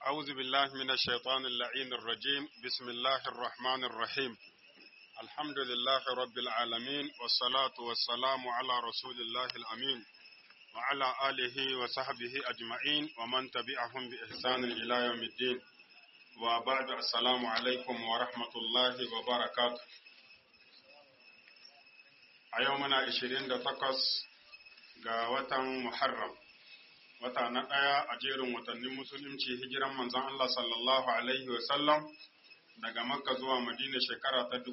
أعوذ بالله من الشيطان اللعين الرجيم. بسم الله الرحمن الرحيم. الحمد لله رب العالمين، والصلاة والسلام على رسول الله الأمين وعلى آله وصحبه أجمعين ومن تبعهم بإحسان إلى يوم الدين. وبعد، السلام عليكم ورحمة الله وبركاته. يومنا 28 ga watan Muharram, wata na ɗaya a jerin watannin musulunci, hijiran manzon Allah sallallahu Alaihi wasallam daga Makka zuwa Madina shekara ta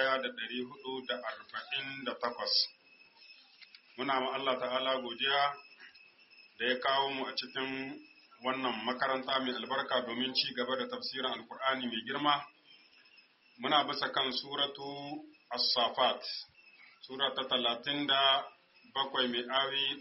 1448. Muna ma Allah ta'ala godiya da ya kawo mu a cikin wannan makaranta mai albarka domin ci gaba da tafsirin Alkur'ani mai girma. Muna bisa kan suratu As-Safat, sura ta 37 mai awi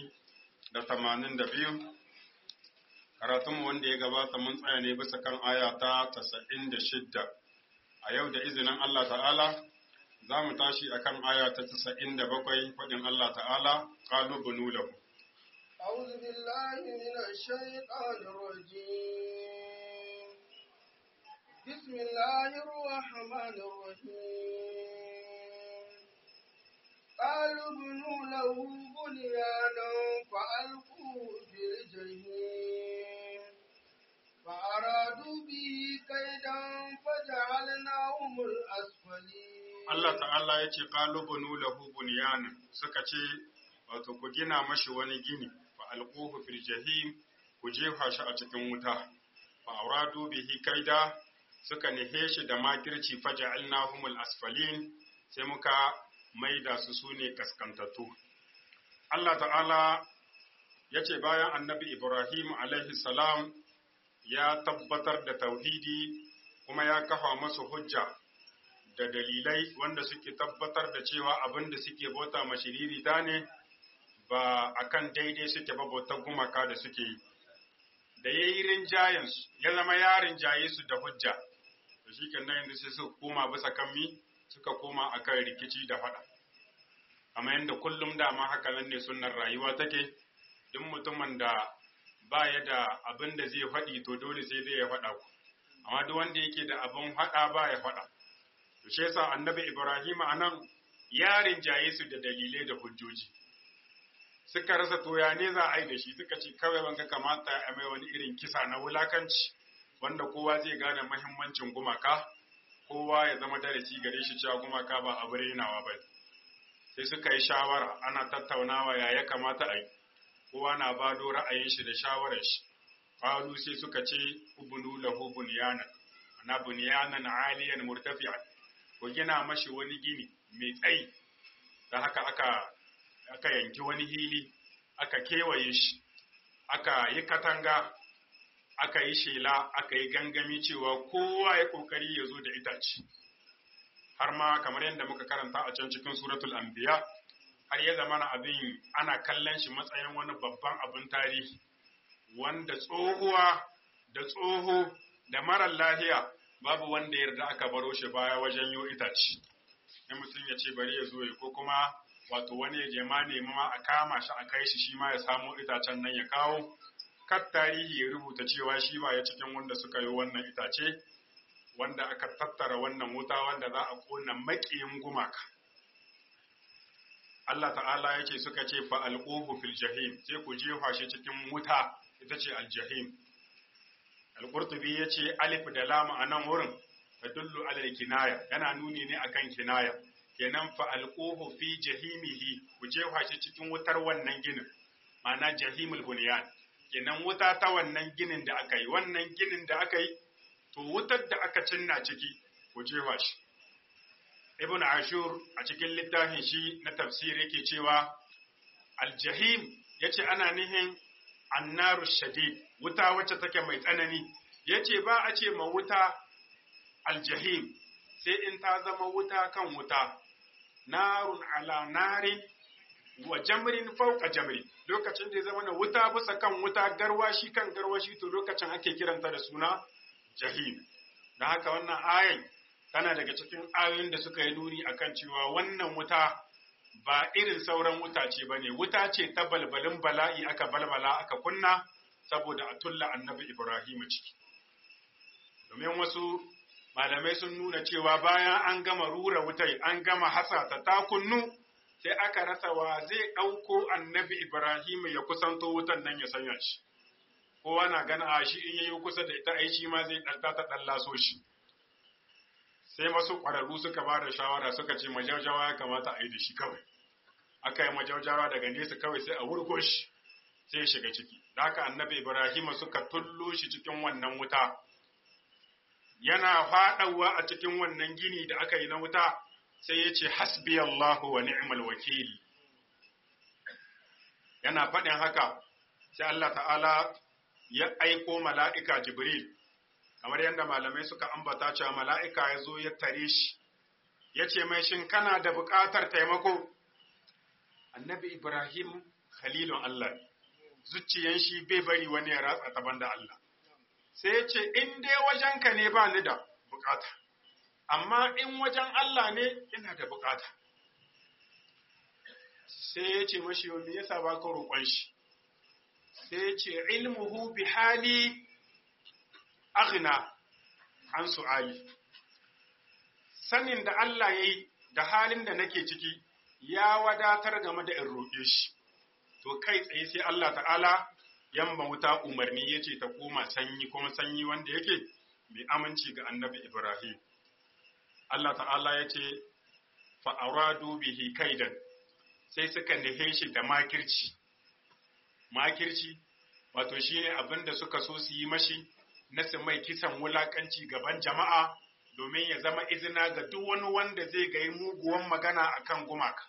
182. Karatunmu wanda ya gabata mun tsaya ne bisa kan aya ta 96. A yau da izinin Allah ta'ala za mu tashi akan aya ta 97 faɗin Allah ta'ala, qalu bunu lahu. أعوذ بالله من الشيطان الرجيم. بسم الله الرحمن الرحيم. قالوا ابنوا له بنيانا فألقوه في الجحيم فأرادوا به كيدا فجعلناهم الأسفلين. Allah ta'ala ya ce qalu bunu lahu bunyanan, suka ce wato ku gina mashi wani gini, fa alquhu fil jahim, ku jefa shi a cikin wuta, fa aradu bihi kaida, suka nihe shi da makirci, faja'alnahumul asfalin, sai muka maida su sune kaskantattu. Allah ta'ala ya ce bayan annabi Ibrahim alaihi salam ya tabbatar da tauhidi kuma ya kafa masu hujja da dalilai wanda suke tabbatar da cewa abin da suke bauta mashiririta ne, ba akan daidai suke ba, bautar gumaka da suke yi. Da ya yi rinjayensu, ya zama ya rinjaye su da hujja, da shi kenan yanzu sai suka koma bisa kan suka koma akan rikici da faɗa. Amma yadda kullum dama haka nan ne sunnar rayuwa take, duk mutumin da ba ya da abin da zai faɗi to dole sai dai ya faɗa ku. Amma duk wanda yake da abin faɗa ba ya faɗa. To shi yasa annabi Ibrahim anan ya rinjaye su da dalilai da hujjoji. Suka rasa to ya ne za a yi da shi, suka ce kawai wanga kamata a mai wani irin kisa na wulakanci wanda kowa zai gane muhimmancin gumaka, kowa ya zama darasi gare shi cewa gumaka ba abu renawa ba. Sai suka yi shawara, ana tattaunawa ya kamata a yi, kowa na bado ra'ayin shi da shawarar shi. Qalu sai suka ce ubnu lahu bunyanan, ana bunyanan aliyan murtafi'an, ko gina mashi wani gini mai tsayi. Da haka aka yanki wani hili, aka kewaye shi, aka yi katanga, aka yi shela, aka yi gangami cewa kowa ya kokari ya zo da itace. Har ma kamar yadda muka karanta a can cikin suratul anbiya, har ya zama abin ana kallon shi matsayin wani babban abin tarihi, wanda tsohuwa da tsoho da marar lahiya babu wanda yarda aka baro shi baya wajen yo itace. In mutum ya ce bari ya zo ya, ko kuma wato wani ya je ma nemi ma a kama shi a kai shi ma ya samo itacen nan ya kawo, kat tarihi ya rubuta cewa shi ba ya cikin wanda suka yi wannan itace, wanda aka tattara wannan wuta wanda za a kona maƙiyin gumaka. Allah ta'ala ya ce suka ce fa alquhu fil jahim, sai ku jefa shi cikin wuta, ita ce aljahim. Al-Qurtubi ya ce alif da lam a nan wurin tadullu ala kinaya, yana nuni ne akan kinaya. Kenan fa alquhu fi jahimihi, ku jefa shi cikin wutar wannan ginin, ma'ana jahimul bunyan. Kenan wuta ta wannan ginin da aka yi, wannan ginin da aka yi, to wutar da aka cinna ciki ku jefa shi. Ibn Ashur a cikin littafin shi na tafsir yake cewa aljahim yace ana nihin annaru shadid, wuta wacce take mai tsanani. Yace ba a ce ma wuta aljahim sai in ta zama wuta kan wuta, narun ala narin wa jamrin fawqa jamrin. Lokacin da ya zama na wuta bisa kan wuta, garwashi kan garwashi, to lokacin ake kiranta da suna jahim. Da haka wannan ayan tana daga cikin ayoyin da suka yi nuni akan cewa wannan wuta ba irin sauran wuta ce bane, wuta ce ta balbalin bala'i aka balbala aka kunna saboda a tulla annabi Ibrahim ciki. domin wasu malamai sun nuna cewa bayan an gama rura wutai an gama hasa ta kunnu sai aka rasa wa zai ɗauko annabi Ibrahim ya kusanto wutan nan ya sanya shi kowa na gana a shi in yayi kusa da ita ai shi ma zai ɗanta ta ɗallaso shi sai masu ƙwararru suka ba da shawara suka ce majaujawa ya kamata a yi da shi kawai aka yi majaujawa daga nesa kawai sai a wurgo shi sai ya shiga ciki da haka annabi Ibrahim suka tullo shi cikin wannan wuta yana faɗawa a cikin wannan gini da aka yi na wuta sai ya ce hasbi Allahu wa ni'mal wakil yana faɗin haka sai Allah ta'ala ya aiko mala'ika Jibril kamar yadda malamai suka ambata cewa mala'ika ya zo ya tare shi ya ce mai shin kana da buƙatar taimako annabi Ibrahim khalilun Allah zuciyan shi bai bari wani ya ratsa ta banda Allah sai ya ce in dai wajenka ne ba ni da bukata amma in wajen Allah ne ina da bukata sai ya ce mashi yau me yasa ba ka roƙon shi sai ya ce ilmuhu bi hali aghna an su'ali sanin da Allah yayi da halin da nake ciki ya wadatar game da in roƙe shi to kai tsaye sai Allah ta'ala yamma wuta umarni ya ce ta koma sanyi kuma sanyi wanda yake mai aminci ga annabi Ibrahim. Allah ta'ala ya ce fa'aradu bihi kaidan sai suka nihe shi da makirci. Makirci wato shi ne abin da suka so su yi mashi na su mai kisan wulakanci gaban jama'a domin ya zama izina ga duk wani wanda zai ga muguwan magana akan gumaka.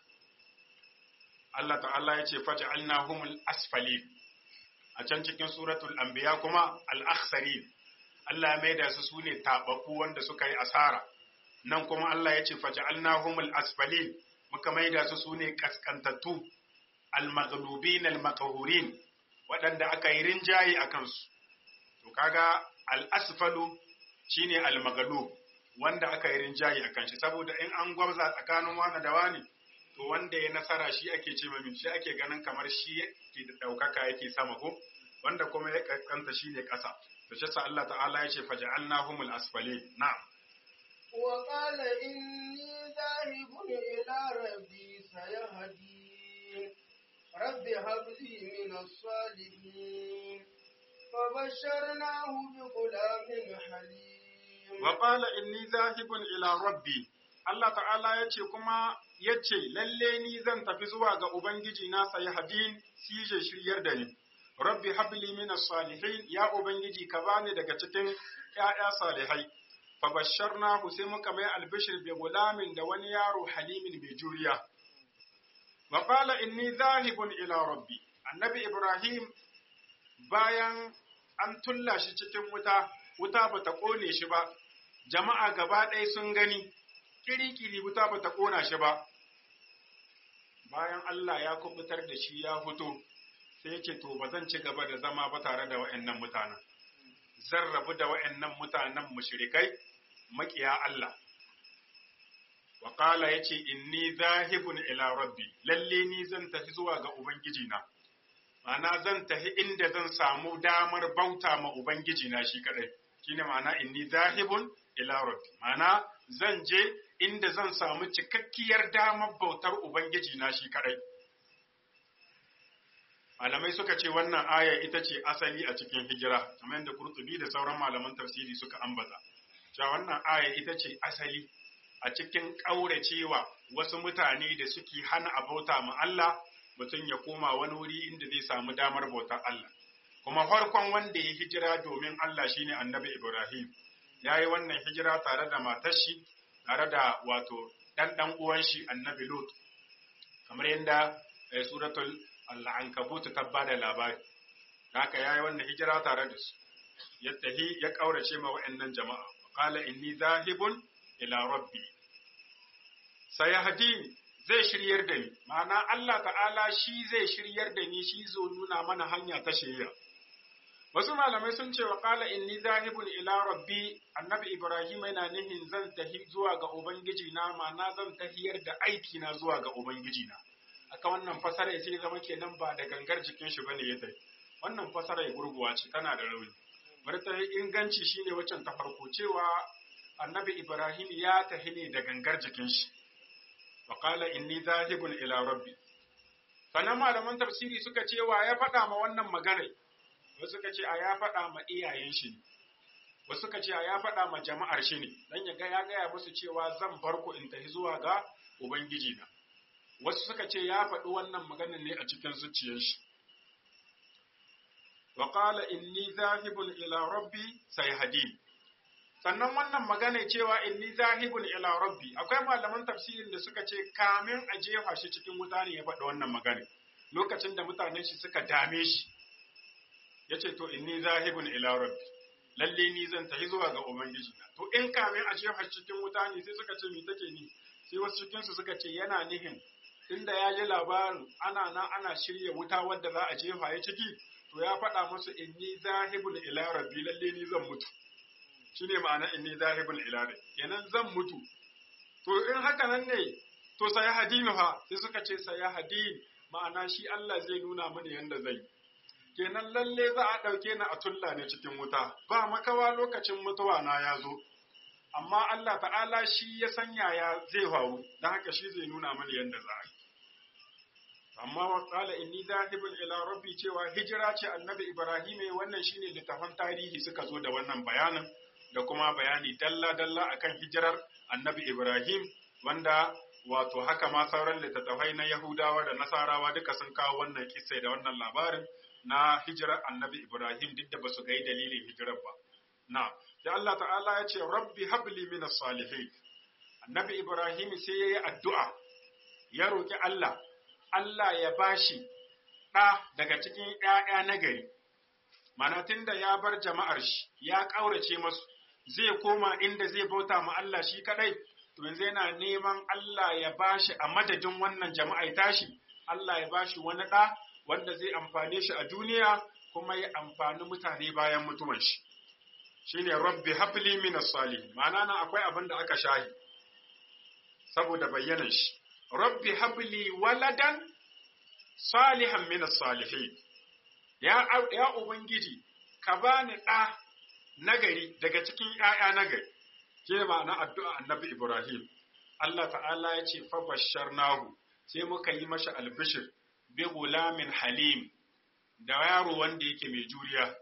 Allah ta'ala ya ce faj'alnahumul asfalin a can cikin suratul anbiya kuma al-akhsarin Allah ya maida su sune tabaku wanda suka yi asara nan kuma Allah ya ce faj'alnahumul asfalin muka maida su sune kaskantattu al-maghlubin al-maqhurin wadanda aka yi rinjayi akan su to kaga al-asfalu shine al-maghlub wanda aka yi rinjayi akan shi saboda in an gwabza tsakanin wani da wani to wanda ya nasara shi ake ce mai shi ake ganin kamar shi yake da daukaka yake sama ko wanda kuma ya kankanta shi ne ƙasa to shi sa Allah ta'ala ya ce faja'alnahumul asfalin na'am wa qala inni dhahibun ila rabbi sayahdin rabbi hab li min as-salihin fabashsharnahu bi ghulamin halim wa qala inni dhahibun ila rabbi Allah ta'ala ya ce kuma ya ce, lalle ni zan tafi zuwa ga Ubangiji na sayi hadin sije shiryar da ni. Rabbi habli minas salihin, ya Ubangiji ka bani daga cikin ‘ya'ya salihai. Fabasharnahu sai muka mai albishir bi gulamin da wani yaro halimin mai juriya. Wa qala inni zahibun ila rabbi. Annabi Ibrahim bayan an tulla shi cikin wuta bata kone shi ba. Jama'a gaba ɗaya sun gani. Kiri-kiri wuta ba ta ƙona shi ba, bayan Allah ya kubutar da shi ya fito, sai ce to ba zan ci gaba da zama ba tare da wa'yannan mutanen, zan rabu da wa'yannan mutanen mushrikai maƙiya Allah. Waƙala ya ce, inni zahibun ila rabbi, lalle ni zan tafi zuwa ga Ubangijina, ma'ana zan tafi inda zan samu damar bauta ma Ubangijina shi kaɗai, shi ne ma'ana inni zahibun ila rabbi, ma'ana zan je inda zan samu cikakkiyar damar bautar Ubangiji na shi kaɗai. Malamai suka ce wannan aya ita ce asali a cikin hijira, kamar yadda Kurtubi da sauran malaman tafsiri suka ambata. Cewa wannan aya ita ce asali a cikin ƙauracewa wasu mutane da suke hana a bauta ma Allah, mutum ya koma wani wuri inda zai samu damar bautar Allah. Kuma farkon wanda ya hijira domin Allah shine Annabi Ibrahim. Ya yi wannan hijira tare da matar shi, tare da wato ɗan uwan shi Annabi Lut, kamar yadda suratul Al-Ankabut ta bada labari. Haka ya yi wannan hijira tare da su, ya ƙaurace ma wa'annan jama'a. Qala inni zahibun ila rabbi. Sayahdini zai shiryar da ni, ma'ana Allah ta'ala shi zai shiryar da ni, shi zo nuna mana hanya ta shiriya. Wasu malamai sun ce wa qala inni zahibun ila rabbi, annabi Ibrahim yana nihin zan tahi zuwa ga Ubangiji na, ma'ana zan tahiyar da aiki na zuwa ga Ubangiji na. Aka wannan fasara sai zama kenan ba da gangar jikin shi bane ya tafi. Wannan fasara gurguwa ce tana da rauni. wadda ta inganci shine waccan ta farko cewa annabi Ibrahim ya tahi ne da gangar jikin shi wa qala inni zahibun ila rabbi. Sannan malaman tafsiri suka ce wa ya faɗa ma wannan magana, wasu suka ce a ya faɗa ma iyayen shi ne, wasu suka ce a ya faɗa ma jama'ar shi ne, dan ya gaya musu cewa zan bar ku in tafi zuwa ga Ubangiji na. Wasu suka ce ya faɗi wannan maganar ne a cikin zuciyar shi. Wa qala inni zahibun ila rabbi sayhadin. Sannan wannan magana cewa inni zahibun ila rabbi, akwai malaman tafsirin da suka ce kamin a jefa shi cikin wuta ne ya faɗi wannan magana. Lokacin da mutanen shi suka dame shi, ya ce to inni zahibun ila rabbi, lalle ni zan tafi zuwa ga Ubangiji na. To in kamin a jefa shi cikin wuta ne sai suka ce me take ni? Sai wasu cikinsu suka ce yana nihin tunda ya ji labarin ana shirya wuta wadda za a jefa ya ciki, to ya faɗa musu inni zahibun ila rabbi, lalle ni zan mutu. Shine ma'ana inni zahibun ila rabbi, kenan zan mutu. To in haka nan ne, to sayahadin fa, sai suka ce sayahadin, ma'ana shi Allah zai nuna mini yanda zai. Kenan lalle za a ɗauke ni a tulla ne cikin wuta, ba makawa lokacin mutuwa na ya zo. Amma Allah ta'ala shi ya sanya ya zai faru, don haka shi zai nuna mini yanda za a yi. Amma wa qala inni zahibun ila rabbi cewa hijira ce annabi Ibrahim, wannan shine littafan tarihi suka zo da wannan bayanin da kuma bayani dalla-dalla akan hijirar annabi Ibrahim, wanda wato haka ma sauran littattafai na Yahudawa da Nasarawa duka sun kawo wannan kissa da wannan labarin na hijirar annabi Ibrahim duk da basu ga dalilin hijirar ba. Na, da Allah ta'ala ya ce rabbi habli minas salihin. Annabi Ibrahim sai ya yi addu'a, ya roƙi Allah, Allah ya bashi ɗa daga cikin ‘ya'ya nagari. Mana tun da ya bar jama'ar shi, ya ƙaurace masu, zai koma inda zai bauta ma Allah shi kaɗai, to yanzu yana neman Allah ya bashi a madadin wannan jama'a tashi, Allah ya bashi wani ɗa wanda zai amfane shi a duniya kuma ya amfani mutane bayan mutuwan shi. Shine rabbi habli minas salihin. Ma'ana nan akwai abin da aka shahi saboda bayyanan shi. Rabbi habli waladan salihan minas salihin. Ya Ubangiji, ka bani ɗa nagari daga cikin ‘ya'ya nagari. Ke ma'ana addu'a annabi Ibrahim. Allah ta'ala ya ce, fa basharnahu, sai muka yi masa albishir, bi gulamin halim, da yaro wanda yake mai juriya.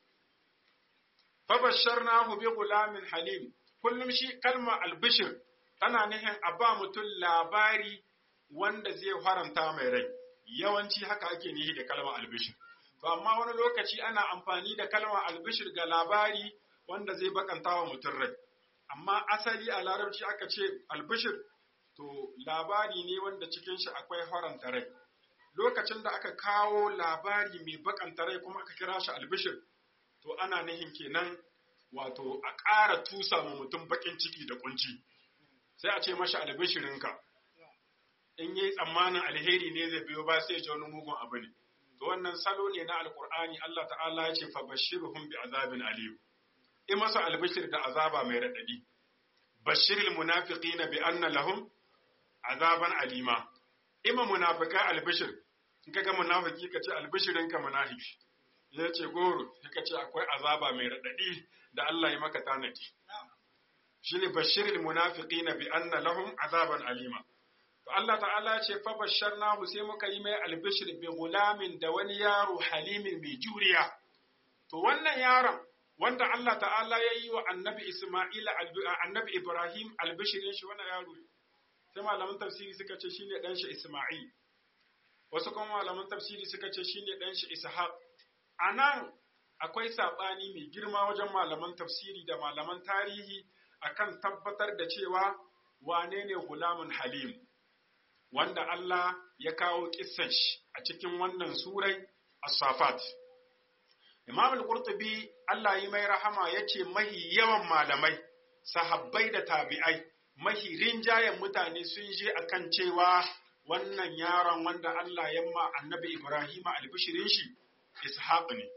Fa basharnahu bi gulamin halim, kullum shi kalma albishir tana nihin a ba mutum labari wanda zai faranta mai rai. Yawanci haka ake nihi da kalmar albishir. To amma wani lokaci ana amfani da kalmar albishir ga labari wanda zai bakanta wa mutum rai. Amma asali a larabci aka ce albishir, to labari ne wanda cikin shi akwai faranta rai. Lokacin da aka kawo labari mai bakanta rai kuma aka kira shi albishir, to ana nihin kenan wato a ƙara tusa ma mutum bakin ciki da kunci. Sai a ce mashi albishirinka. In yi tsammanin alheri ne zai biyo ba sai ya ji wani mugun abu ne. To wannan salo ne na Alƙur'ani, Allah ta'ala ya ce fa bashirhum bi azabin alim. In masa albishir da azaba mai raɗaɗi. Bashiril munafiqina bi anna lahum azaban alima. Ima munafika albishir. In kaga munafiki ka ce albishirinka munafiki. Ya ce goro, ka ce akwai azaba mai raɗaɗi da Allah ya maka tanadi. Shine bashiril munafiqina bi anna lahum azaban alima. To Allah ta'ala ce fa basharnahu sai muka yi mai albishir bi gulamin da wani yaro halimin mai juriya. To wannan yaron wanda Allah ta'ala ya yi wa annabi Isma'ila annabi Ibrahim albishirin shi wannan yaro. Sai malaman tafsiri suka ce shine dan shi Isma'il. Wasu kuma malaman tafsiri suka ce shine dan shi Ishaq. Anan akwai sabani mai girma wajen malaman tafsiri da malaman tarihi akan tabbatar da cewa wane ne gulamun halim. Wanda Allah ya kawo kissan shi a cikin wannan surai As-Safat. Imam Al-Qurtubi Allah yi mai rahama yace mahi yawan malamai, sahabbai da tabi'ai, mahi rinjayen mutane sun je akan cewa wannan yaron wanda Allah ya ma Annabi Ibrahim albishirin shi Ishaq ne.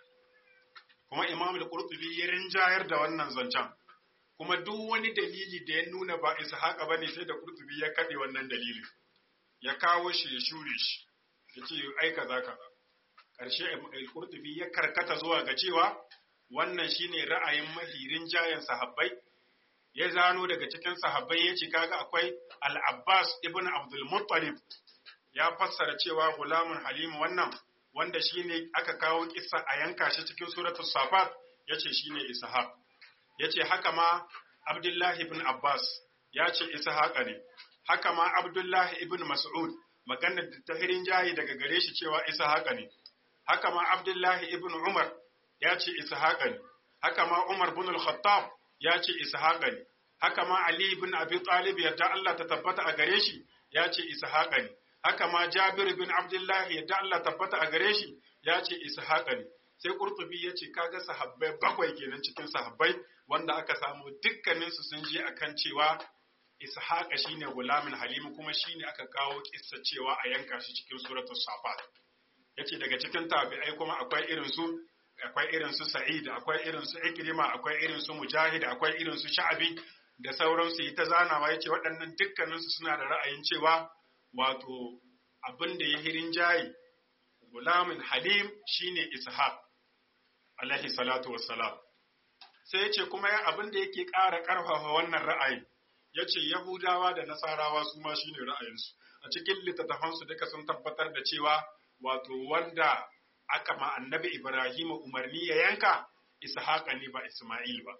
Kuma Imam Al-Qurtubi ya rinjayar da wannan zancen. Kuma duk wani dalili da ya nuna ba Ishaq bane sai da Qurtubi ya kade wannan dalilin. Ya kawo shi ya shure shi, ya ce ai kaza kaza. Ƙarshe Al-Qurtubi ya karkata zuwa ga cewa wannan shine ra'ayin mahirin jayan sahabbai. Ya zano daga cikin sahabbai yace kaga akwai Al-Abbas ibn Abdul Muttalib ya fassara cewa gulamun halim wannan wanda shine aka kawo kissa a yanka shi cikin suratul Safat yace shine Ishaq. Yace haka ma Abdullah ibn Abbas yace Ishaq ne. Haka ma Abdullah ibn Mas'ud maganar da tahirin jayi daga gare shi cewa Ishaq ne. Haka ma Abdullah ibn Umar yace Ishaq ne. Haka ma Umar ibn al-Khattab yace Ishaq ne. Haka ma Ali ibn Abi Talib yadda Allah ta tabbata a gare shi yace Ishaq ne. Haka ma Jabir bin Abdullah yadda Allah tabbata a gare shi ya ce Ishaq ne. Sai Qurtubi ya ce kaga sahabbai bakwai kenan cikin sahabbai wanda aka samu dukkanin su sun je akan cewa Ishaq shine gulamin halim kuma shine aka kawo kissa cewa a yanka shi cikin suratul Safat. Yace daga cikin tabi'ai kuma akwai irin su Sa'id, akwai irin su Ikrima, akwai irin su Mujahid, akwai irin su Sha'bi da sauransu yi ta zanawa yace waɗannan dukkanin su suna da ra'ayin cewa wato abin da ya hirin jayi gulamin halim shine Ishaq alaihi salatu wassalam. Sai yace kuma abin da yake ƙara ƙarfafa wannan ra'ayi yace Yahudawa da Nasarawa su ma shine ra'ayinsu. A cikin littattafansu duka sun tabbatar da cewa wato wanda aka ma annabi Ibrahim umarni ya yanka Ishaq ne ba Isma'il ba.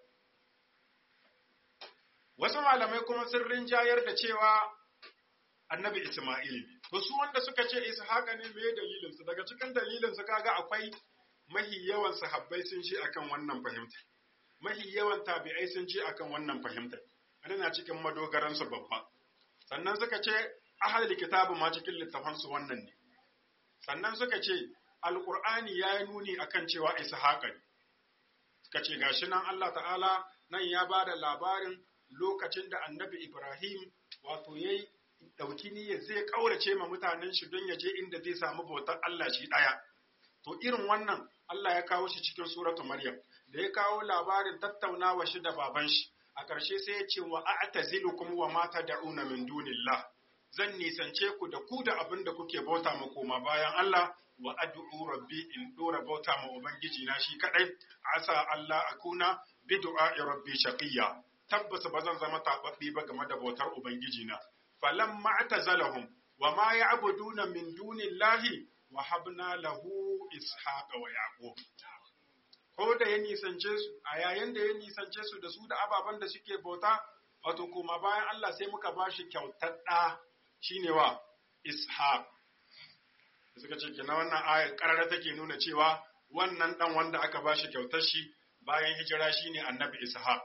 Wasu malamai kuma sun rinjayar da cewa annabi Isma'il ne. To su wanda suka ce Ishaq ne me dalilin su? Daga cikin dalilin su kaga akwai mahi yawan sahabbai sun ji akan wannan fahimta. Mahi yawan tabi'ai sun ji akan wannan fahimta. Ana cikin madogaran su babba. Sannan suka ce ahlul kitabu ma cikin littafan su wannan ne. Sannan suka ce Alƙur'ani ya yi nuni akan cewa Ishaq ne. Suka ce gashi nan Allah ta'ala nan ya ba da labarin lokacin da annabi Ibrahim wato yayi ɗauki niyyar zai ƙaurace ma mutanen shi don ya je inda zai samu bautar Allah shi ɗaya. To irin wannan Allah ya kawo shi cikin suratu Maryam, da ya kawo labarin tattaunawa shi da baban shi, a ƙarshe sai ya ce wa a'tazilukum wa ma tad'una min dunillah. Zan nisance ku da abin da kuke bauta ma koma bayan Allah wa ad'u rabbi in dora bauta ma ubangiji na shi kadai, asa Allah akuna bi du'a'i rabbi shaqiya. Tabbas ba zan zama tababbi ba game da bautar ubangiji na. فلما اعتزلهم وما يعبدون من دون الله وهبنا له إسحاق ويعقوب. ko da ya nisance su a yayin da ya nisance su da su da ababen da suke bauta wato kuma bayan Allah sai muka bashi kyautar da shine wa Ishaq. Suka ce kina wannan ayar karara take nuna cewa wannan dan wanda aka bashi kyautar shi bayan hijira shine Annabi Ishaq.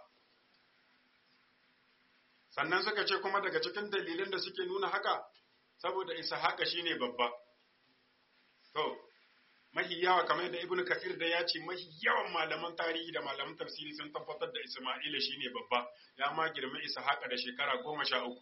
Sannan suka ce kuma daga cikin dalilan da suke nuna haka, saboda Ishaqa shine babba. To, mahi yawa kamar da Ibn Kathir da ya ce mahi yawan malaman tarihi da malaman tafsiri sun tabbatar da Isma'ila shine babba, ya ma girma Ishaqa da shekara 13.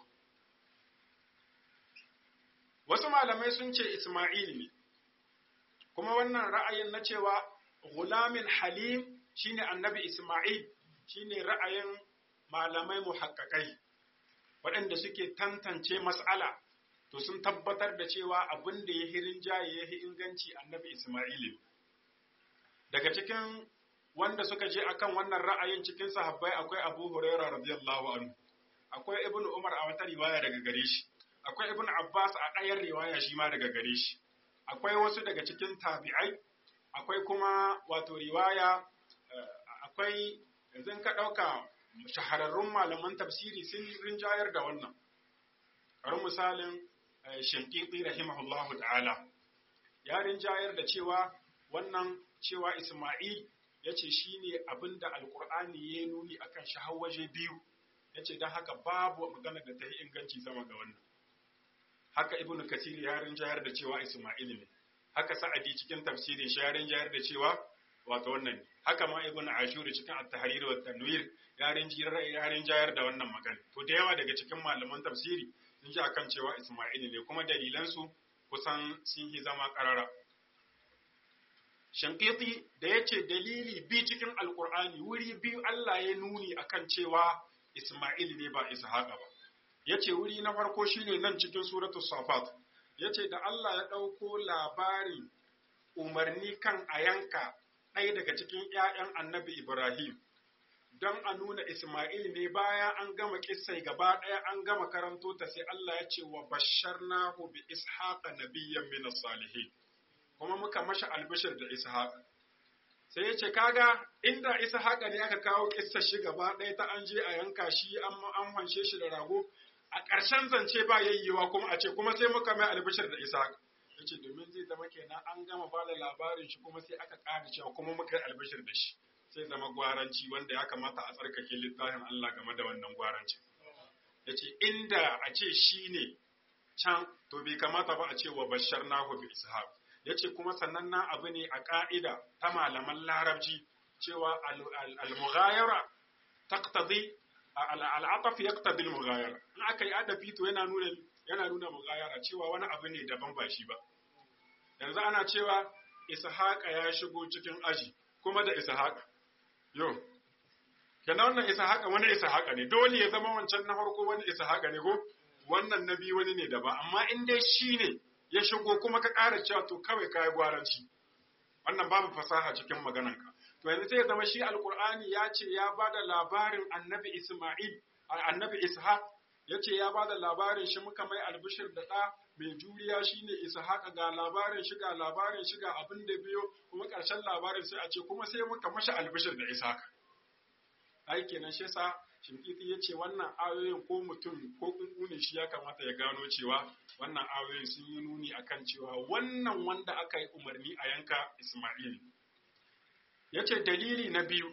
Wasu malamai sun ce Isma'il ne, kuma wannan ra'ayin na cewa gulamin halim shine annabi Isma'il shine ra'ayin malamai muhakkakai. Waɗanda suke tantance mas'ala, to sun tabbatar da cewa abin da ya hirin jaye ya inganci annabi Isma'il. Daga cikin wanda suka je akan wannan ra'ayin cikin sahabbai akwai Abu Huraira radiyallahu anhu, akwai Ibn Umar a wata riwaya daga gare shi, akwai Ibn Abbas a ɗayar riwaya shi ma daga gare shi, akwai wasu daga cikin tabi'ai, akwai kuma wato riwaya akwai yanzu ka ɗauka shahararrun malaman tafsiri sun rinjayar da wannan. Karin misalin Shinqiti rahimahullahu ta'ala ya rinjayar da cewa wannan cewa Isma'il yace shine abinda Alqur'ani ya nuni akan shi har waje biyu, yace dan haka babu magana da ta yi inganci sama ga wannan. Haka Ibn Kathir ya rinjayar da cewa Isma'il ne. Haka Sa'adi cikin tafsirin shi ya rinjayar da cewa wato wannan ne. Haka ma Ibn Ashur cikin At-Tahrir wa Tanwir ya rinjayar da wannan magana. To da yawa daga cikin malaman tafsiri sun ji akan cewa Isma'il ne, kuma dalilansu kusan sun yi zama karara. Shinqiti da yace dalili bi cikin Alqur'ani wuri biyu Allah ya nuni akan cewa Isma'il ne ba Ishaqa ba. Yace wuri na farko shine nan cikin suratul Safat. Yace da Allah ya dauko labarin umarni kan a yanka ɗaya daga cikin ‘ya'yan annabi Ibrahim, don a nuna Ismail ne bayan an gama kissai gaba ɗaya an gama karanto ta sai Allah ya ce wa basharnahu bi ishaqa nabiyyan min salihin kuma muka mashi albishir da ishaq. Sai ya ce kaga inda ishaqa ne aka kawo kissar shi gaba ɗaya ta an je a yanka shi an hanshe shi da rago a ƙarshen zance ba yayyewa kuma a ce kuma sai muka mai albishir da ishaq. Yace domin zai zama kenan an gama ba da labarin shi kuma sai aka ƙara cewa kuma muka yi albishir da shi. Sai zama gwaranci wanda ya kamata a tsarkake littafin Allah game da wannan gwarancin. Ya ce, inda a ce shi ne can, to bai kamata ba a ce wa bashar nahu bi ishaq. Ya ce kuma sannan na abu ne a ƙa'ida ta malaman larabci cewa al-mughayara taqtadi al-ataf yaqtadi al-mughayara. In aka yi adafi to yana nuna mughayara cewa wani abu ne daban ba shi ba. Yanzu ana cewa ishaqa ya shigo cikin aji kuma da ishaqa. Yo, kenan wannan Ishaqa wani Ishaqa ne, dole ya zama wancan na farko wani Ishaqa ne ko wannan na biyu wani ne daban, amma in dai shi ne ya shigo kuma ka ƙara cewa to kawai ka yi gwaranci, wannan babu fasaha cikin maganarka. To yanzu sai ya zama shi Alƙur'ani ya ce ya ba da labarin annabi Ismail, annabi Ishaq, ya ce ya ba da labarin shi muka mai albishir da ɗa mai juriya shi ne Ishaqa ga labarin shi ga abin da biyo kuma ƙarshen labarin sai a ce kuma sai muka mashi albishir da Ishaqa. Ai kenan shi yasa Shinkiti ya ce wannan ayoyin ko mutum ko kunkuni shi ya kamata ya gano cewa wannan ayoyin sun yi nuni akan cewa wannan wanda aka yi umarni a yanka Ismail. Ya ce dalili na biyu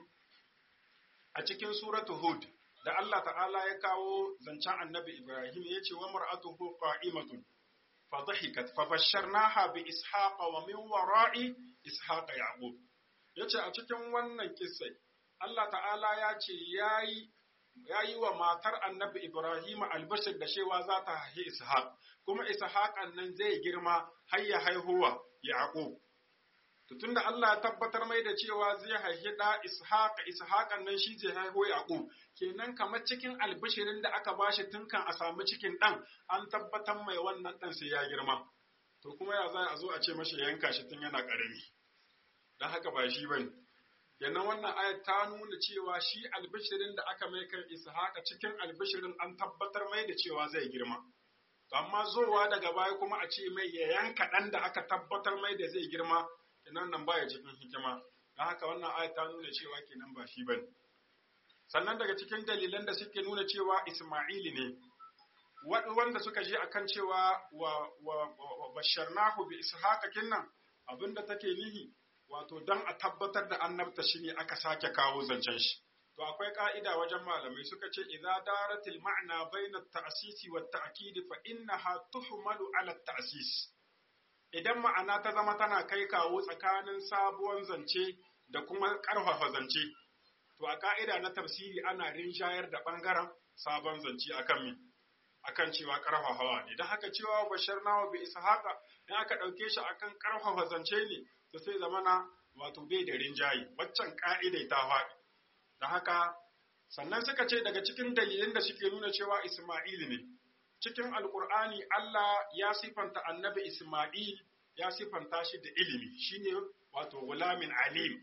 a cikin suratu Hud da Allah ta'ala ya kawo zancen annabi Ibrahim ya ce wa mar'atuhu qa'imatun fa dhahikat fa basharnaha bi ishaqa wa min wara'i ishaqa yaqub. Yace a cikin wannan kissai Allah ta'ala ya ce yayi wa matar annabi Ibrahim albashir da cewa za ta haihi ishaq kuma ishaqan nan zai girma har ya haihuwa yaqub. To tunda Allah ya tabbatar mai da cewa zai haihi da ishaqan nan shi zai haihu yaqub, kenan kamar cikin albishirin da aka bashi tun kan a samu cikin dan an tabbatar mai wannan dan sai ya girma. To kuma ya za a zo a ce mashi yanka shi tun yana karami, dan haka ba shi bane. Kenan wannan ayat ta nuna cewa shi albishirin da aka mai kan ishaqa cikin albishirin an tabbatar mai da cewa zai girma. Amma zowa daga baya kuma a ce mai ya yanka dan da aka tabbatar mai da zai girma, kenan nan baya cikin hikima. Dan haka wannan ayat ta nuna cewa kenan ba shi bane. Sannan daga cikin dalilan da suke nuna cewa Isma'ili ne wanda suka je akan cewa wa basharnahu bi ishaqa kinnan abinda take nihi wato dan a tabbatar da annabta shine aka sake kawo zancen shi. To akwai ka'ida wajen malamai suka ce idza daratil ma'na bayna at-ta'sis wa at-ta'kid fa innaha tuhmalu ala at-ta'sis. Idan ma'ana ta zama tana kai kawo tsakanin sabuwar zance da kuma ƙarfafa zance, to a ka'ida na tafsiri ana rinjayar da ɓangaren sabon zance akan cewa ƙarfafawa ne. Don haka cewa basharnahu bi ishaqa in aka ɗauke shi akan ƙarfafa zance ne, to sai zamana wato bai da rinjaye, waccan ka'ida ta faɗi. Don haka sannan suka ce daga cikin dalilin da suke nuna cewa Isma'il ne, cikin Alƙur'ani Allah ya sifanta annabi Isma'il, ya sifanta shi da ilimi, shine wato gulamin alim,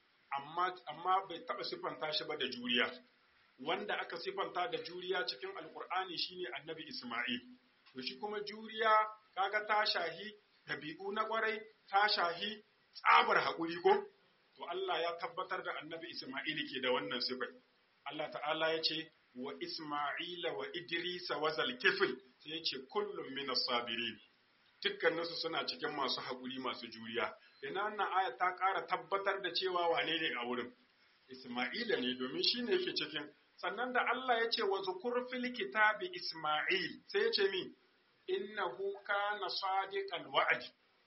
amma bai taɓa sifanta shi ba da juriya. Wanda aka sifanta da juriya cikin Alƙur'ani shine annabi Isma'il. To shi kuma juriya kaga ta shahi ɗabi'u na ƙwarai, ta shahi tsabar haƙuri ko? To Allah ya tabbatar da annabi Isma'il ke da wannan sifai. Allah ta'ala ya ce wa Isma'ila wa Idrisa wa Zalkifil, sai ya ce kullum minas sabirin. Dukkaninsu suna cikin masu haƙuri masu juriya. Ina wannan aya ta ƙara tabbatar da cewa wane ne a wurin? Isma'ila ne domin shi ne yake cikin. Sannan da Allah ya ce wa zukur fil kitabi Isma'il, sai ya ce min innahu kana sadiqal wa'd.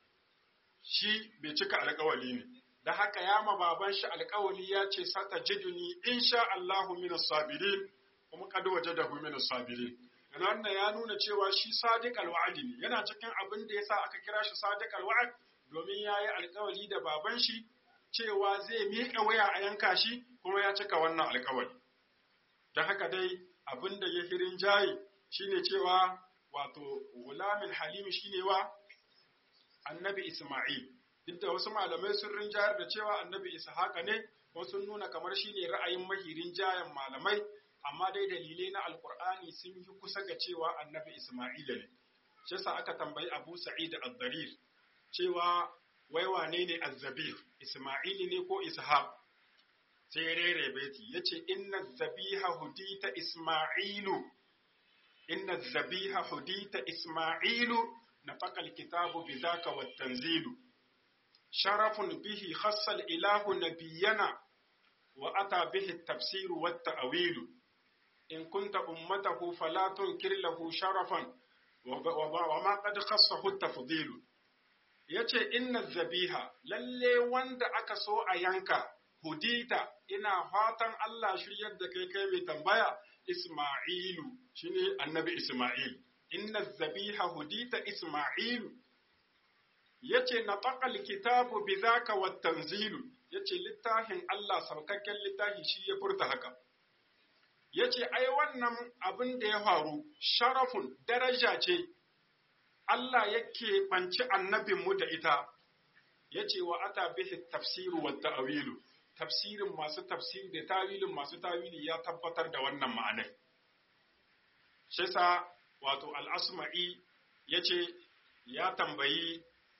Shi bai cika alƙawali ne. Da haka ya ma baban shi alƙawali ya ce sata jiduni insha Allahu minas sabirin, kuma kad wajadahu minas sabirin. Wannan ya nuna cewa shi sadiqal wa'd ne, yana cikin abin da yasa aka kira shi sadiqal wa'd domin yayi alƙawali da baban shi cewa zai miƙa waya a yanka shi, kuma ya cika wannan alƙawari. Da haka dai abin da ya hirin jayi shine cewa wato gulamin halim shine wa annabi Isma'il. duk da wasu malamai sun rinjayar da cewa annabi Ishaqa ne, wasu sun nuna kamar shine ra'ayin mahirin jayan malamai, amma dai dalilai na Alƙur'ani sun yi kusa ga cewa annabi Isma'ila ne. Shi yasa aka tambayi Abu Sa'id ad-Darir cewa wai wane ne az-zabih, Isma'ili ne ko Ishaq? Sai rere baiti yace inna zabiha hudita Isma'ilu, inna zabiha hudita Isma'ilu nafaqa al-kitabu bidhaka wat-tanzilu sharafun bihi khassa al-ilahu nabiyyana wa ata bihi at-tafsir wat-ta'wil in kunta ummatahu fala tunkir lahu sharafan wa ma qad khassahu at-tafdil. Yace inna zabiha, lalle wanda aka so a yanka, hudita, ina fatan Allah shiryar da kai mai tambaya, Isma'ilu, shine annabi Isma'il. Inna zabiha hudita Isma'ilu. Yace nataqal kitabu bidhaka wat tanzilu, yace littafin Allah saukakken littafi shi ya furta haka. Yace ai wannan abin da ya faru sharafun, daraja ce Allah yake banci annabinmu da ita. Yace wa ata bihi tafsiru wat ta'wilu, tafsirin masu tafsiri da tawilin masu tawili ya tabbatar da wannan ma'anar. Shi yasa wato al-Asma'i yace ya tambayi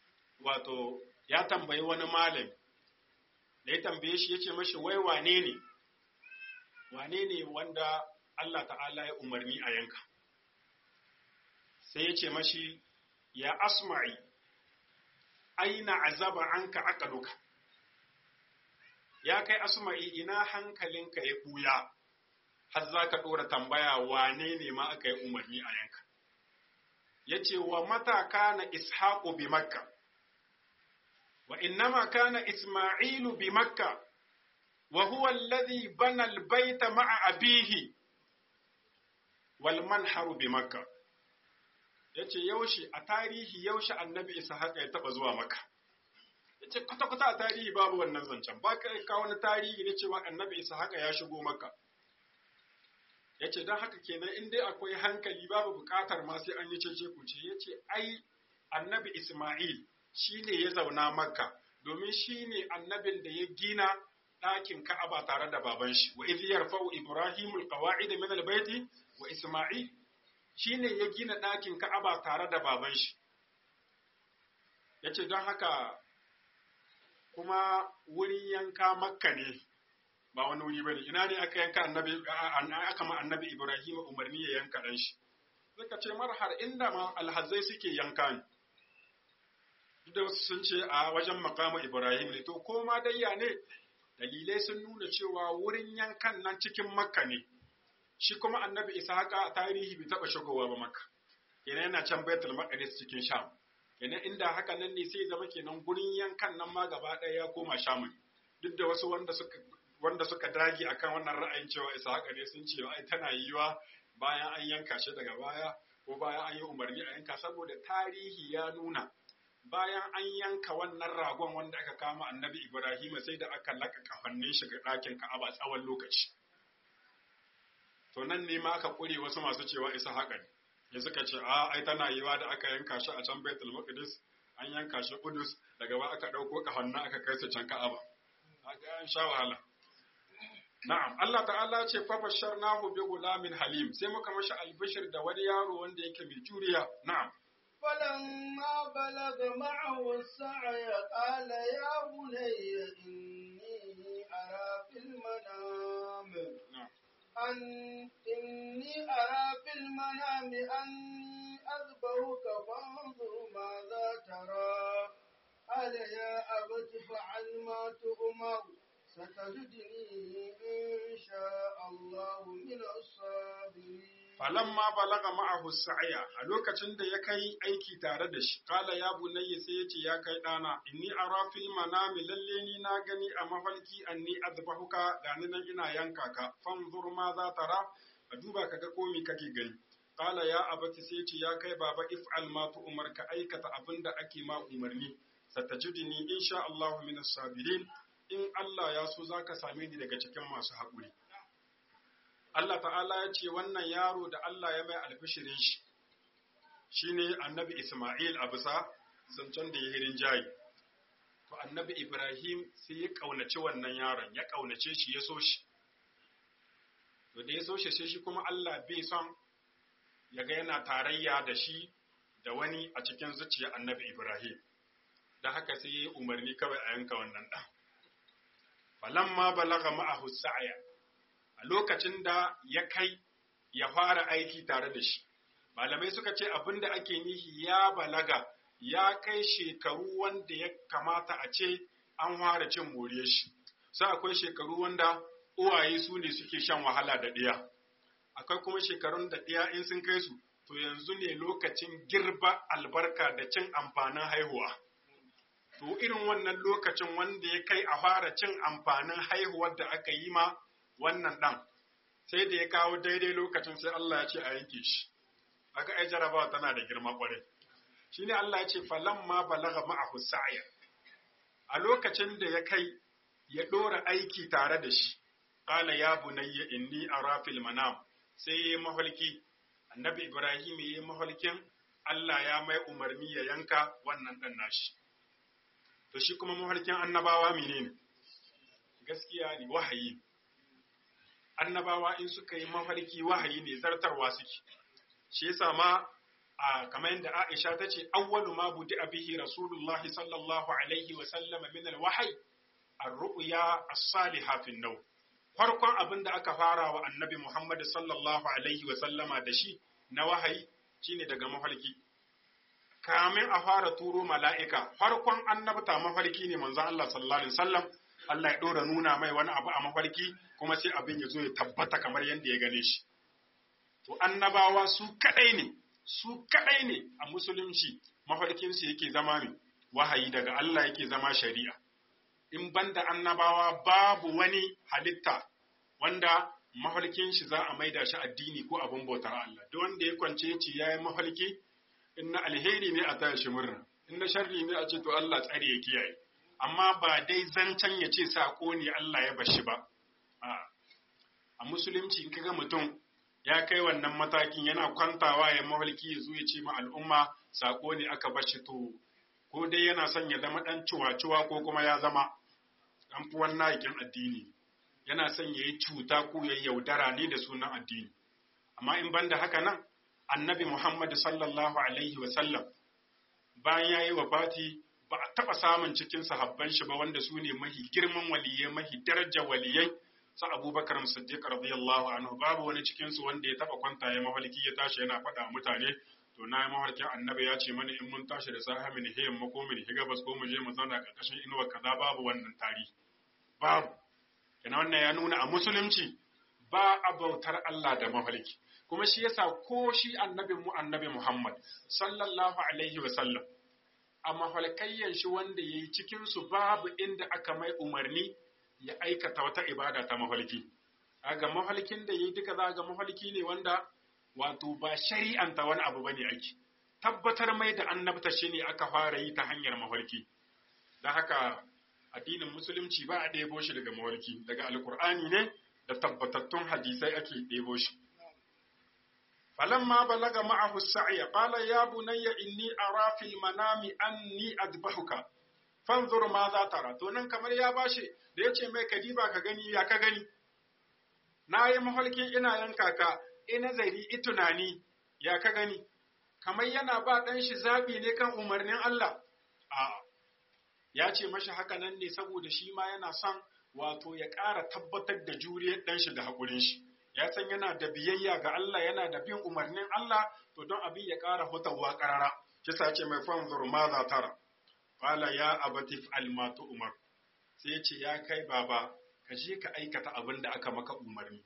wani malami, da ya tambaye shi yace mashi wai wane ne wanda Allah ta'ala ya umarni a yanka. Sai yace mashi ya Asma'i aina azaba anka aqaluka, ya kai Asma'i ina hankalinka ya buya har za ka ɗora tambaya wane ne ma aka yi umarni a yanka. Ya ce wa mata kana Ishaqu bi Makka, wa innama kana Isma'ilu bi Makka, wa huwa alladhi bana al-bayta ma'a abihi wal manharu bi Makka. Ya ce yaushe a tarihi yaushe annabi Ishaq ya taɓa zuwa Makka. Ya ce kwata-kwata a tarihi babu wannan zancen, ba ka kawo wani tarihi na cewa annabi Ishaq ya shigo Makka. Ya ce don haka kenan in dai akwai hankali babu bukatar ma sai an yi cece kuce. Ya ce ai annabi Ismail shi ne ya zauna Makka, domin shi ne annabin da ya gina ɗakin Ka'aba tare da baban shi. Wa idh yarfa'u Ibrahimul qawa'id min al-bayti wa Ismail, shi ne ya gina ɗakin Ka'aba tare da baban shi. Ya ce don haka kuma wurin yanka Makka ne, ba wani wuri bane. Ina ne aka yanka aka ma annabi Ibrahim umarni ya yanka dan shi? Suka ce marhar inda ma alhazai suke yanka ne. Duk da wasu sun ce a wajen makamu Ibrahim ne, to ko ma dai ya ne, dalilai sun nuna cewa wurin yankan nan cikin Makka ne. Shi kuma annabi Ishaqa a tarihi bai taɓa shigowa ba Makka. Kenan yana can Baitul Maqdis cikin Sham. Kenan inda haka nan ne sai zama kenan gurin yankan nan ma gaba ɗaya ya koma Sham. Duk da wasu wanda suka dage akan wannan ra'ayin cewa Ishaqa ne sun ce ai tana yiwa bayan an yanka shi daga baya ko bayan an yi umarni a yanka, saboda tarihi ya nuna bayan an yanka wannan ragon wanda aka kama annabi Ibrahim sai da aka laka kafannin shi ga ɗakin Ka'aba tsawon lokaci. To nan ne ma aka kure wasu masu cewa Ishaqa ne. Ya suka ce ai tana yiwa da aka yanka shi a can Baitul Maqdis, an yanka shi Qudus, daga ba aka dauko kafannin aka kai su can Ka'aba. Kaga an sha wahala. Na'am, Allah ta'ala ce fa basharnahu bi gulamin halim, sai muka mashi albishir da wani yaro wanda yake mai juriya. Na'am. فلما بلغ معه السعي قال يا بني إني أرى في المنام أني أذبحك فانظر ماذا ترى قال يا أبت فعل ما تؤمر ستجدني إن شاء الله من الصابرين. Falamma balaga ma'ahu sa'ya, a lokacin da ya kai aiki tare da shi, kala ya bunayya sai yace ya kai dana, inni ara fil manami lalle ni na gani a mafarki anni azbahuka, gani nan ina yanka ka, fanzur ma za tara, a duba kaga ko me kake gani. Kala ya abati sai yace ya kai baba if'al ma tu umar, ka aikata abinda ake ma umarni, satajidni insha Allah min as-sabirin, in Allah ya so zaka same ni daga cikin masu haƙuri. Allah ta'ala ya ce wannan yaro da Allah ya mai albishirin shi ne annabi Ismail a bisa zancen da ya hirin jayi. to annabi Ibrahim sai ya kaunaci wannan yaron, ya kaunace shi, ya so shi. To da ya so shi sai shi kuma Allah bai son ya ga yana tarayya da shi da wani a cikin zuciyar annabi Ibrahim. Da haka sai ya yi umarni kawai a yanka wannan ɗan. Falamma balaga ma'ahu sa'ya, a lokacin da ya kai ya fara aiki tare da shi. Malamai suka ce abin da ake nihi ya balaga, ya kai shekaru wanda ya kamata a ce an fara cin moriyar shi. Sai akwai shekaru wanda uwaye su ne suke shan wahala da ɗiya. Akwai kuma shekarun da ɗiya in sun kai su, to yanzu ne lokacin girba albarka da cin amfanin haihuwa. To irin wannan lokacin wanda ya kai a fara cin amfanin haihuwar da aka yi ma wannan ɗan, sai da ya kawo daidai lokacin sai Allah ya ce a yanke shi. Aka ai jarabawa tana da girma ƙwarai. Shi ne Allah ya ce falamma balaga ma'ahu sa'ya. A lokacin da ya kai ya ɗora aiki tare da shi, qala ya bunayya inni ara fil manam, sai yayi mahalki. Annabi Ibrahim yayi mahalkin Allah ya mai umarni ya yanka wannan ɗan nashi. To shi kuma mahalkin annabawa menene? Gaskiya ne, wahayi. Annabawa in suka yi mafarki wahayi ne, zartarwa suke. Shi yasa ma kamar yadda Aisha ta ce awwalu ma budi'a bihi Rasulullah sallallahu alaihi wa sallam min al-wahyi ar-ru'ya as-salihah fi an-nawm. Farkon abin da aka fara wa Annabi Muhammad sallallahu alaihi wa sallama da shi na wahayi shine daga mafarki. Kamin a fara turo mala'ika, farkon annabta mafarki ne manzon Allah sallallahu alaihi wasallam. Allah ya ɗora nuna mai wani abu a mafarki kuma sai abin ya zo ya tabbata kamar yadda ya gane shi. To annabawa su kaɗai ne a musulunci mafarkinsu yake zama ne wahayi daga Allah, yake zama shari'a. In banda annabawa babu wani halitta wanda mafarkin shi za a maida shi addini ko abin bautar Allah. Duk wanda ya kwance ya ce ya yi mafarki, in na alheri ne a taya shi murna, in na sharri ne a ce to Allah tsare ya kiyaye. Amma ba dai zancen ya ce saƙo ne Allah ya bashi ba. A musulunci in kaga mutum ya kai wannan matakin yana kwantawa ya mahalki ya zo ya ce ma al'umma saƙo ne aka bashi, to ko dai yana son ya zama ɗan ciwa-ciwa ko kuma ya zama ɗan fuwan na'ikin addini, yana son ya yi cuta ko ya yi yaudara ne da sunan addini. Amma in banda haka nan, annabi Muhammad sallallahu alaihi wa sallam bayan ya yi wafati ba a taɓa samun cikin sahabban shi ba wanda su ne mahi girman waliyai, mahi darajar waliyai, sa Abubakar Siddiq radiyallahu anhu. Babu wani cikin su wanda ya taɓa kwanta ya mahalki ya tashi yana faɗa mutane, to na yi mahalkin annabi ya ce mana in mun tashi da safe min hiyan mako min higabas ko mu je mu zauna ƙarƙashin inuwa kaza, babu wannan tarihi. Babu. Kana wannan ya nuna a musulunci ba a bautar Allah da mahalki. Kuma shi yasa ko shi annabin mu annabi Muhammad sallallahu alaihi wa sallam, a mahalkayyan shi wanda ya yi cikinsu babu inda aka mai umarni ya aikata wata ibada ta mahalki. Ga mahalkin da ya yi duka za ga mahalki ne wanda wato ba shari'anta wani abu ba ne ake. Tabbatar mai da annabta shi ne aka fara yi ta hanyar mahalki. Don haka addinin musulunci ba a ɗebo shi daga mahalki, daga alkur'ani ne da tabbatattun hadisai ake ɗebo shi. فلما بلغ معه السعي قال يا بني إني أرى في المنام أني أذبحك فانظر ماذا ترى. To nan kamar ya bashi da yace mai kadiba ka gani, ya ka gani, na yi mahalkin ina yanka ka, ina zari itunani, ya ka gani, kamar yana ba ɗan shi zaɓi ne kan umarnin Allah. Ya ce mashi haka nan ne saboda shi ma yana son wato ya ƙara tabbatar da juriyar ɗan shi da haƙurin shi. Ya san yana da biyayya ga Allah, yana da bin umarnin Allah, to don abin ya ƙara hutawa ƙarara. Kisa ce mai fanzur ma za tara. Qala ya abati fa'al ma tu'mar. Sai ya ce ya kai baba, ka je ka aikata abin da aka maka umarni.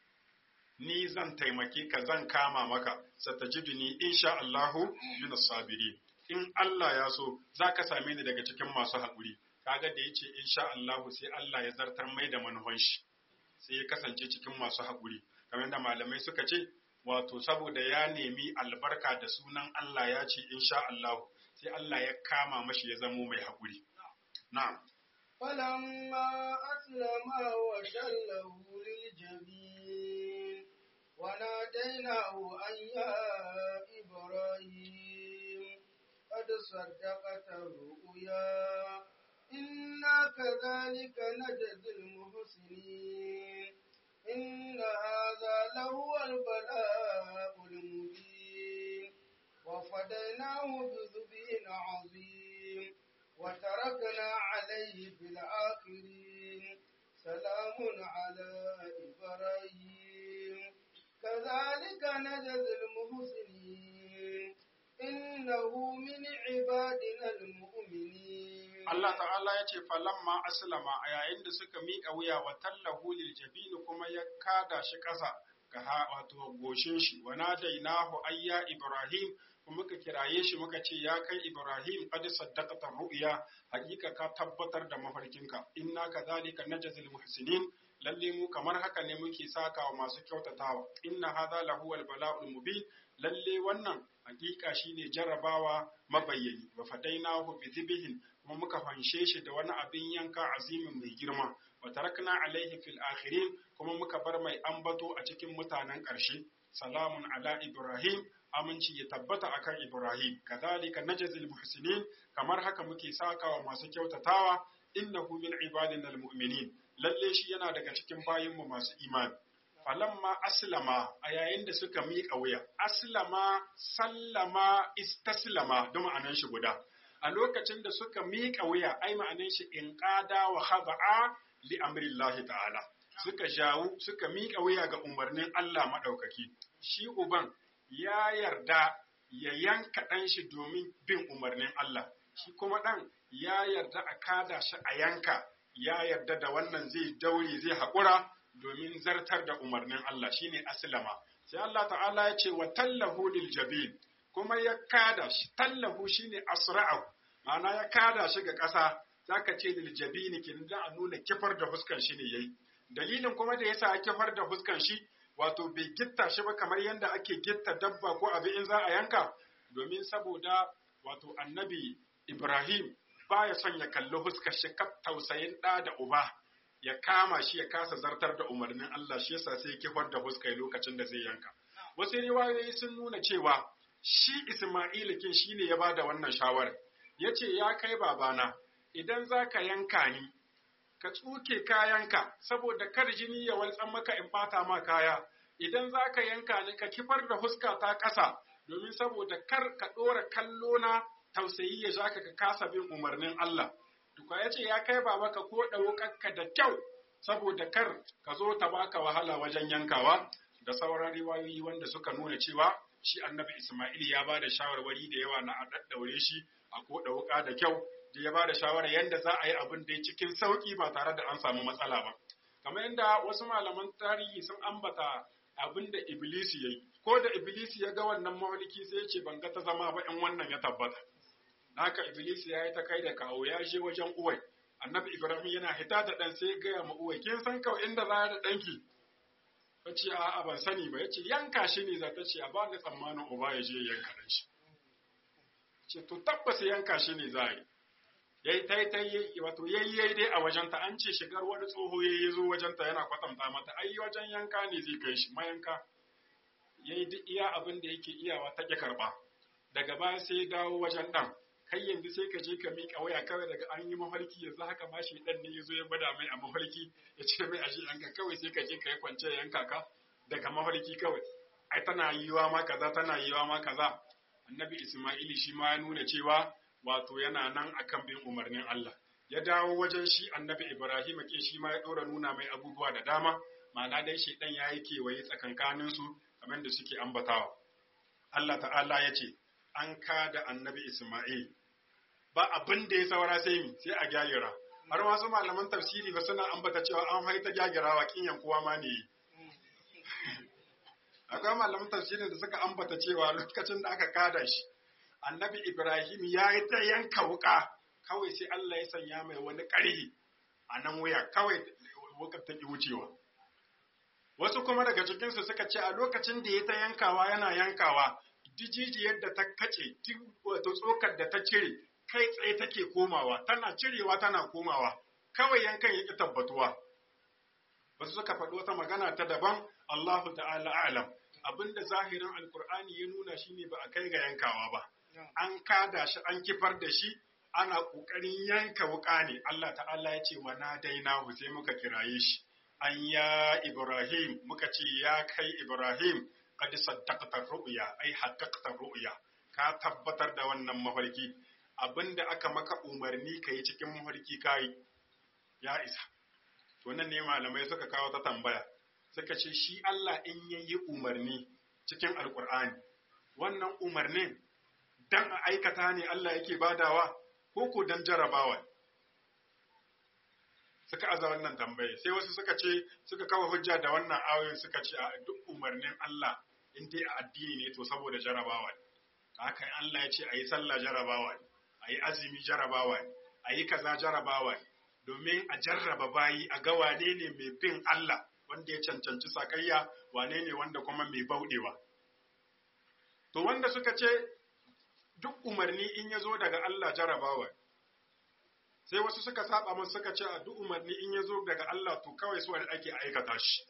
Ni zan taimake ka, zan kama maka, satajiduni insha Allahu min as-sabirin. In Allah ya so, zaka same ni daga cikin masu haƙuri. Kaga da yace insha Allahu sai Allah ya zartar mai da manufan shi. Sai ya kasance cikin masu haƙuri, kamar da malamai suka ce, wato saboda ya nemi albarka da sunan Allah ya ce insha Allah, sai Allah ya kama mashi ya zamo mai haƙuri. Na'am. فلما أسلما وتله للجبين وناديناه أن يا إبراهيم قد صدقت الرؤيا إنا كذلك نجزي المحسنين إن هذا لهو البلاء المبين وفديناه بذبح عظيم وتركنا عليه في الآخرين سلام على إبراهيم كذلك نجزي المحسنين إنه من عبادنا المؤمنين Allah ta'ala ya ce falamma aslama a yayin da suka miƙa wuya wa tallahu lil jabin kuma ya kada shi ƙasa ga wato goshin shi wa nadainahu ayya ibrahim kuma muka kiraye shi muka ce ya kai ibrahim qad saddaqata ru'ya hakika ka tabbatar da mafarkinka inna kadhalika najzil muhsinin lalle mu kamar haka ne muke saka wa masu kyautatawa inna hadha lahu al bala'ul mubin lalle wannan hakika shine jarrabawa mabayyani wa fadainahu bi dhibhin kuma muka fanshe shi da wani abin yanka azimin mai girma wa tarakna alaihi fil akhirin kuma muka bar mai ambato a cikin mutanen ƙarshe salamun ala ibrahim aminci ya tabbata akan ibrahim kadhalika najzil muhsinin kamar haka muke sakawa masu kyautatawa innahu min ibadina almu'minin lalle shi yana daga cikin bayinmu masu imani falamma aslama a yayin da suka miƙa wuya aslama sallama istaslama da ma'anan shi guda a lokacin da suka miƙa wuya ai ma'anan shi inqada wa khada'a li amrillahi ta'ala suka jawo suka miƙa wuya ga umarnin Allah madaukaki shi uban ya yarda ya yanka ɗan shi domin bin umarnin Allah shi kuma ɗan ya yarda a kada shi a yanka ya yarda da wannan zai daure zai haƙura domin zartar da umarnin Allah shine aslama sai Allah ta'ala ya ce wa tallahu lil jabin kuma ya kada shi tallahu shine asra'u ma'ana ya kada shi ga ƙasa zaka ce lil jabin kin da a nuna kifar da fuskan shi ne yayi dalilin kuma da yasa ya kifar da fuskan shi wato bai gitta shi ba kamar yanda ake gitta dabba ko abin in za a yanka domin saboda wato annabi Ibrahim baya son ya kalli fuskar shi kaf tausayin ɗa da uba ya kama shi ya kasa zartar da umarnin Allah shi yasa sai kifar da fuskar lokacin da zai yanka wasu riwayoyi sun nuna cewa shi Isma'il kin shine ya bada wannan shawara yace ya kai babana idan zaka yanka ni ka tsuke kayanka saboda kar jini ya waltsan maka in bata ma kaya idan zaka yanka ni ka kifar da fuska ta ƙasa domin saboda kar ka ɗora kallo na tausayi ya zaka ka kasa bin umarnin Allah duka yace ya kai baba ka ko ɗaukarka da kyau saboda kar ka zo ta baka wahala wajen yankawa da sauran riwayoyi wanda suka nuna cewa shi annabi Isma'il ya ba da shawarwari da yawa na a daddaure shi a ko ɗauka da kyau da ya ba da shawara yanda za a yi abin da ya cikin sauki ba tare da an samu matsala ba kamar yadda wasu malaman tarihi sun ambata abin da Iblis ya yi ko da Iblis ya ga wannan mahaliki sai ya ce ban ga ta zama ba in wannan ya tabbata haka Iblis ya yi ta kai da kawo ya je wajen uwai annabi Ibrahim yana hita da ɗan sai ya gaya ma uwai kin san kawai inda za da ɗanki ta ce a'a ban sani ba ya ce yanka shi ne za ta ce a ba ni tsammanin uba ya je yanka ɗan shi ce to tabbas yanka shi ne za a yi yayi dai a wajenta an ce shigar wani tsoho yayi zo wajenta yana kwatanta mata ai wajen yanka ne zai kai shi mayanka yayi duk iya abin da yake iyawa ta ki karba daga baya sai ya dawo wajen dan kai yanzu sai ka je ka miƙa waya kawai daga an yi mafarki yanzu haka ma shi dan ne yazo ya gwada mai a mafarki ya ce mai aje yanka kawai sai ka je ka yi kwance yanka ka daga mafarki kawai ai tana yiwa ma kaza tana yiwa ma kaza annabi Isma'ili shi ma ya nuna cewa wato yana nan akan bin umarnin Allah ya dawo wajen shi annabi Ibrahim ke shi ma ya dora nuna mai abubuwa da dama ma'ana dai shi dan yayi kewaye tsakankanin su kamar da suke ambatawa Allah ta'ala ya ce an kada annabi Isma'il ba abin da ya saura sai mi sai a gyagira har wasu malaman tafsiri ba suna ambata cewa an haita gyagirawa kin yankuwa ma ne akwai malaman tafsirin da suka ambata cewa lokacin da aka kada shi annabi Ibrahim ya yi ta yanka wuka kawai sai Allah ya sanya mai wani ƙarhi a nan wuya kawai wukar ta ki wucewa wasu kuma daga cikinsu suka ce a lokacin da ya ta yankawa yana yankawa dijijiyar da ta kace wato tsokar da ta cire kai tsaye take komawa tana cirewa tana komawa kawai yankan ya ki tabbatuwa wasu suka faɗi wata magana ta daban Allahu ta'ala a'lam abinda zahirin alkur'ani ya nuna shine ba a kai ga yankawa ba an kada shi an kifar da shi ana ƙoƙarin yanka wuƙa ne, Allah ta'ala ya ce wa nadainahu sai muka kiraye shi, an ya Ibrahim, muka ce ya kai Ibrahim, qad saddaqta ru'ya, ai haqqaqta ru'ya, ka tabbatar da wannan mafarki, abinda aka maka umarni ka yi cikin mafarki kai ya isa. To nan ne malamai suka kawo ta tambaya, suka ce shi Allah in yayi umarni cikin Alƙur'ani, wannan umarnin dan a aikata ne Allah yake badawa ko dan jarabawa? Suka aza wannan tambaye, sai wasu suka kawo hujja da wannan ayoyin suka ce a duk umarnin Allah in dai a addini ne to saboda jarabawa ne. Haka Allah ya ce a yi sallah jarabawa ne, a yi azumi jarabawa ne, a yi kaza jarabawa ne, domin a jarraba bayi a ga wane ne mai bin Allah wanda ya cancanci sakayya, wane ne wanda kuma mai bauɗewa. To wanda suka ce duk umarni in ya zo daga Allah jarabawa ne, sai wasu suka saba masu suka ce a duk umarni in ya zo daga Allah to kawai su ake aikata shi.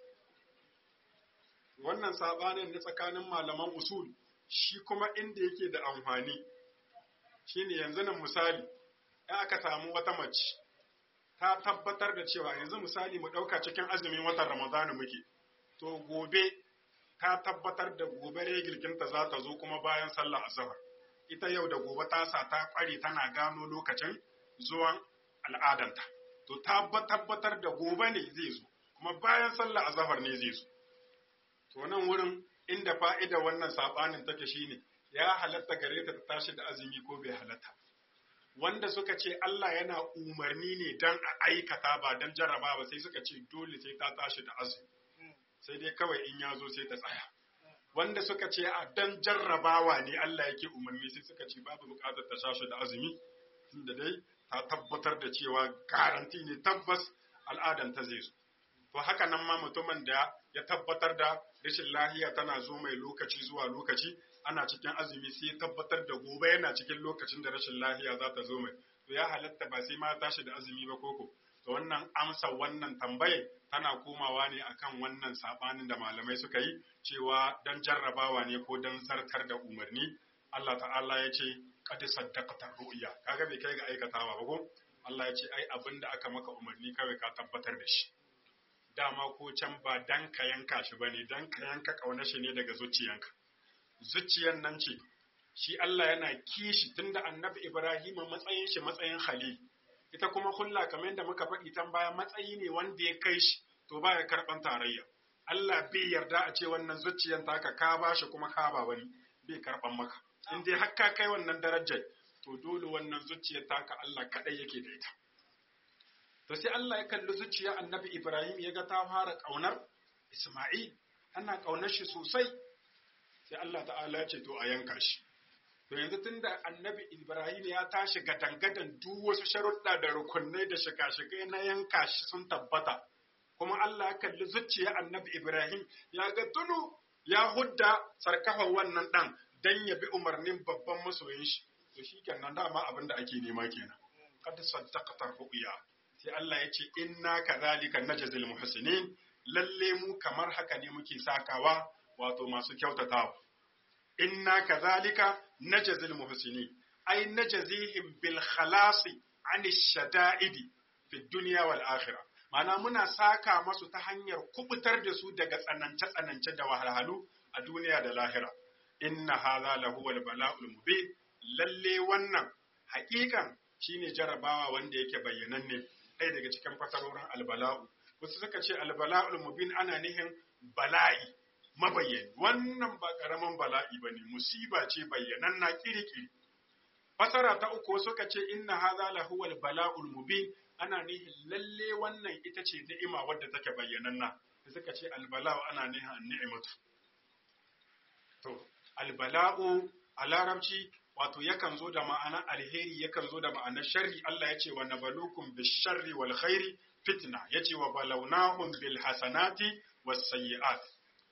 Wannan sabanin na tsakanin malaman usul shi kuma inda yake da amfani shine yanzu nan misali, in aka samu wata mace ta tabbatar da cewa yanzu misali mu ɗauka cikin azumin watan Ramadana muke, to gobe ta tabbatar da gobe regilkinta za ta zo kuma bayan sallar azhar. Ita yau da gobe ta sa ta ƙware tana gano lokacin zuwan al'adanta. To ta tabbatar da gobe ne zai zo, kuma bayan sallar azhar ne zai zo. To nan wurin inda fa'ida wannan saɓanin take shine, ya halatta gare ta tashi da azumi ko bai halatta. Wanda suka ce Allah yana umarni ne don a aikata ba don jaraba ba, sai suka ce dole sai ta tashi da azumi, sai dai kawai in ya zo sai ta tsaya. Wanda suka ce a don jarrabawa ne Allah yake umarni, sai suka ce babu bukatar ta tashi da azumi, tunda dai ta tabbatar da cewa garanti ne tabbas al'adanta zai zo. To haka nan ma mutumin da ya tabbatar da rashin lahiya tana zo mai lokaci zuwa lokaci, ana cikin azumi sai ya tabbatar da gobe yana cikin lokacin da rashin lahiya za ta zo mai, to ya halatta ba sai ma tashi da azumi ba koko. To wannan amsa wannan tambaye tana komawa ne akan wannan sabanin da malamai suka yi, cewa dan jarrabawa ne ko dan zartar da umarni. Allah ta'ala ya ce qad saddaqta ru'ya, kaga bai kai ga aikatawa ba ko? Allah ya ce ai abinda aka maka umarni kawai ka tabbatar da shi. Dama ko can ba dan ka yanka shi bane, dan ka yanka kauna shi ne daga zuciyanka. Zuciyan nan ce shi Allah yana kishi, tunda annabi Ibrahim matsayin shi matsayin Khalil, ita kuma kulla kamar yadda muka faɗi tan baya matsayi ne wanda ya kai shi, to baya karɓan tarayya. Allah bai yarda a ce wannan zuciyan taka ka ba shi kuma ka ba wani, bai karɓan maka. In dai har ka kai wannan darajar, to dole wannan zuciyar taka Allah kaɗai yake da ita. To sai Allah ya kalli zuciyar annabi Ibrahim ya ga ta fara ƙaunar Isma'il, ana ƙaunar shi sosai, sai Allah ta'ala ya ce to a yanka shi. To yanzu tunda annabi Ibrahim ya tashi gadangadan duk wasu sharuɗa da rukunai da shika-shikai na yanka shi sun tabbata, kuma Allah ya kalli zuciyar annabi Ibrahim ya ga tunu ya hudda sarkafan wannan ɗan dan ya bi umarnin babban masoyin shi, to shi kenan dama abin da ake nema kenan. Qad saddaqta ru'ya, sai Allah ya ce inna kadhalika najzil muhsinin, lalle mu kamar haka ne muke sakawa wato masu kyautatawa. Inna kadhalika najzil muhsinin, ay najzihim bil khalasi an ash-shada'idi fi dunya wal akhirah. Mana muna saka masu ta hanyar kubutar da su daga tsanance-tsanance da wahalhalu a duniya da lahira. Inna hadha lahuwal bala'ul mubin, lalle wannan hakikan shine jarabawa wanda yake bayyananne, ɗaya daga cikin fasarorin albala'u. Wasu suka ce albala'ul mubin ana nihin bala'i mabayyani, wannan ba karaman bala'i bane, musiba ce bayyananna kirikiri. Fasara ta uku suka ce inna hadha lahuwal bala'ul mubin, ana nihin lalle wannan ita ce ni'ima wadda take bayyananna. Suka ce albala'u ana nihin ni'imatu. To albala'u a larabci wato yakan zo da ma'anar alheri, yakan zo da ma'anar sharri. Allah ya ce wa nabalukum bisharri wal khairi fitna, ya ce wa balawnahum bil hasanati was sayyi'at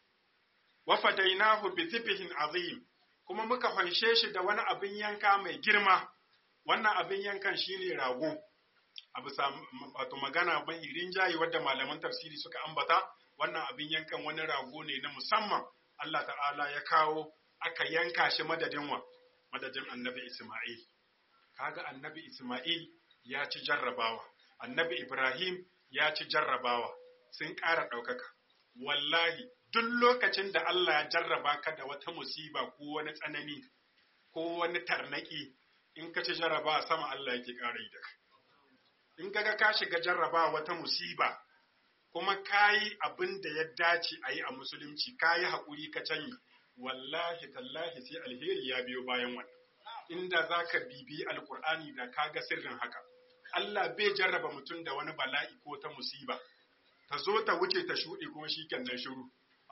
wa fadainahu bi dhibhin azim, kuma muka fanshe shi da wani abin yanka mai girma. Wannan abin yankan shine rago. Abu wato magana mai rinjayi wadda malaman tafsiri suka ambata, wannan abin yankan wani rago ne na musamman Allah ta'ala ya kawo aka yanka shi madadin annabi Isma'il. kaga annabi Isma'il ya ci jarrabawa, annabi Ibrahim ya ci jarrabawa, sun ƙara ɗaukaka. Wallahi, duk lokacin da Allah ya jarraba ka da wata musiba ko wani tsanani ko wani tarnaki, in ka ci jarraba sama Allah yake ƙara yi da kai. In kaga ka shiga jarraba wata musiba, kuma ka yi abin da ya dace a yi a musulunci, ka yi haƙuri ka canyi, wallahi tallahi sai alheri ya biyo bayan wannan. Inda za ka bibi alkur'ani da ka ga sirrin haka. Allah bai jarraba mutum da wani bala'i ko ta musiba, ta zo ta wuce ta shuɗe kuma shi kenan shiru.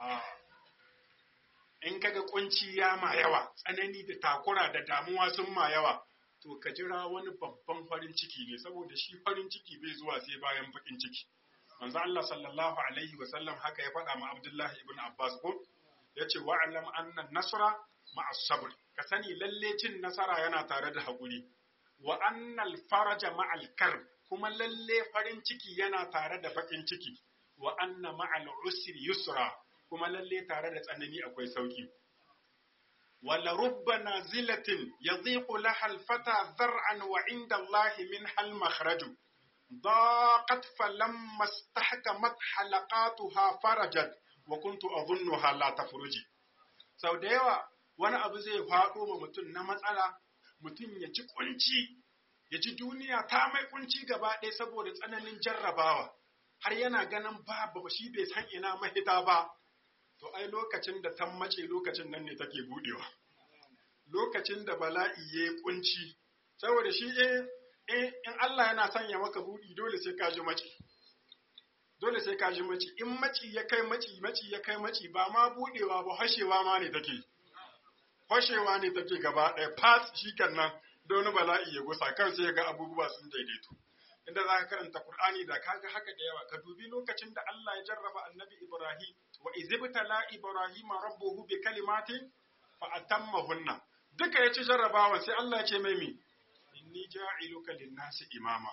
In kaga kunci ya ma yawa, tsanani da takura da damuwa sun ma yawa, to ka jira wani babban farin ciki ne, saboda shi farin ciki bai zuwa sai bayan bakin ciki. Manzo Allah sallallahu alaihi wa sallam haka ya faɗa ma Abdullahi ibn Abbas ko yace wa'lam anna nasra ma'as sabr, ka sani lalle cin nasara yana tare da hakuri, wa annal faraja ma'al karb, kuma lalle farin ciki yana tare da bakin ciki, wa anna ma'al usri yusra, kuma lalle tare da tsanani akwai sauki. wala rubba nazilatin yadhiqu laha al-fata dhar'an wa 'inda Allah min hal makhraju ضاقت فلما استحكمت حلقاتها فرجت وكنت أظنها لا تفرج. sau da yawa wani abu zai faɗo ma mutum na matsala, mutum ya ji kunci, ya ji duniya ta mai kunci gaba ɗaya saboda tsananin jarrabawa, har yana ganin babu shi bai san ina mahita ba. To ai lokacin da ta mace lokacin nan ne take budewa, lokacin da bala'i ya kunci, saboda shi in Allah yana sanya maka buɗi dole sai ka ji maci. Dole sai ka ji maci. In maci ya kai maci, maci ya kai maci, ba ma buɗewa ba, hashewa ma ne take. Hashewa ne take gaba ɗaya, fas shi nan don bala'i ya gusa, kan sai ga abubuwa sun daidaito. Inda za ka karanta Qur'ani da kaga haka da yawa, ka dubi lokacin da Allah ya jarraba annabi Ibrahim, wa izibtala Ibrahim rabbuhu bi kalimatin fa atammahunna. Duka ya ci jarrabawa sai Allah ya ce mai mi inni ja'iluka lin-nasi imama.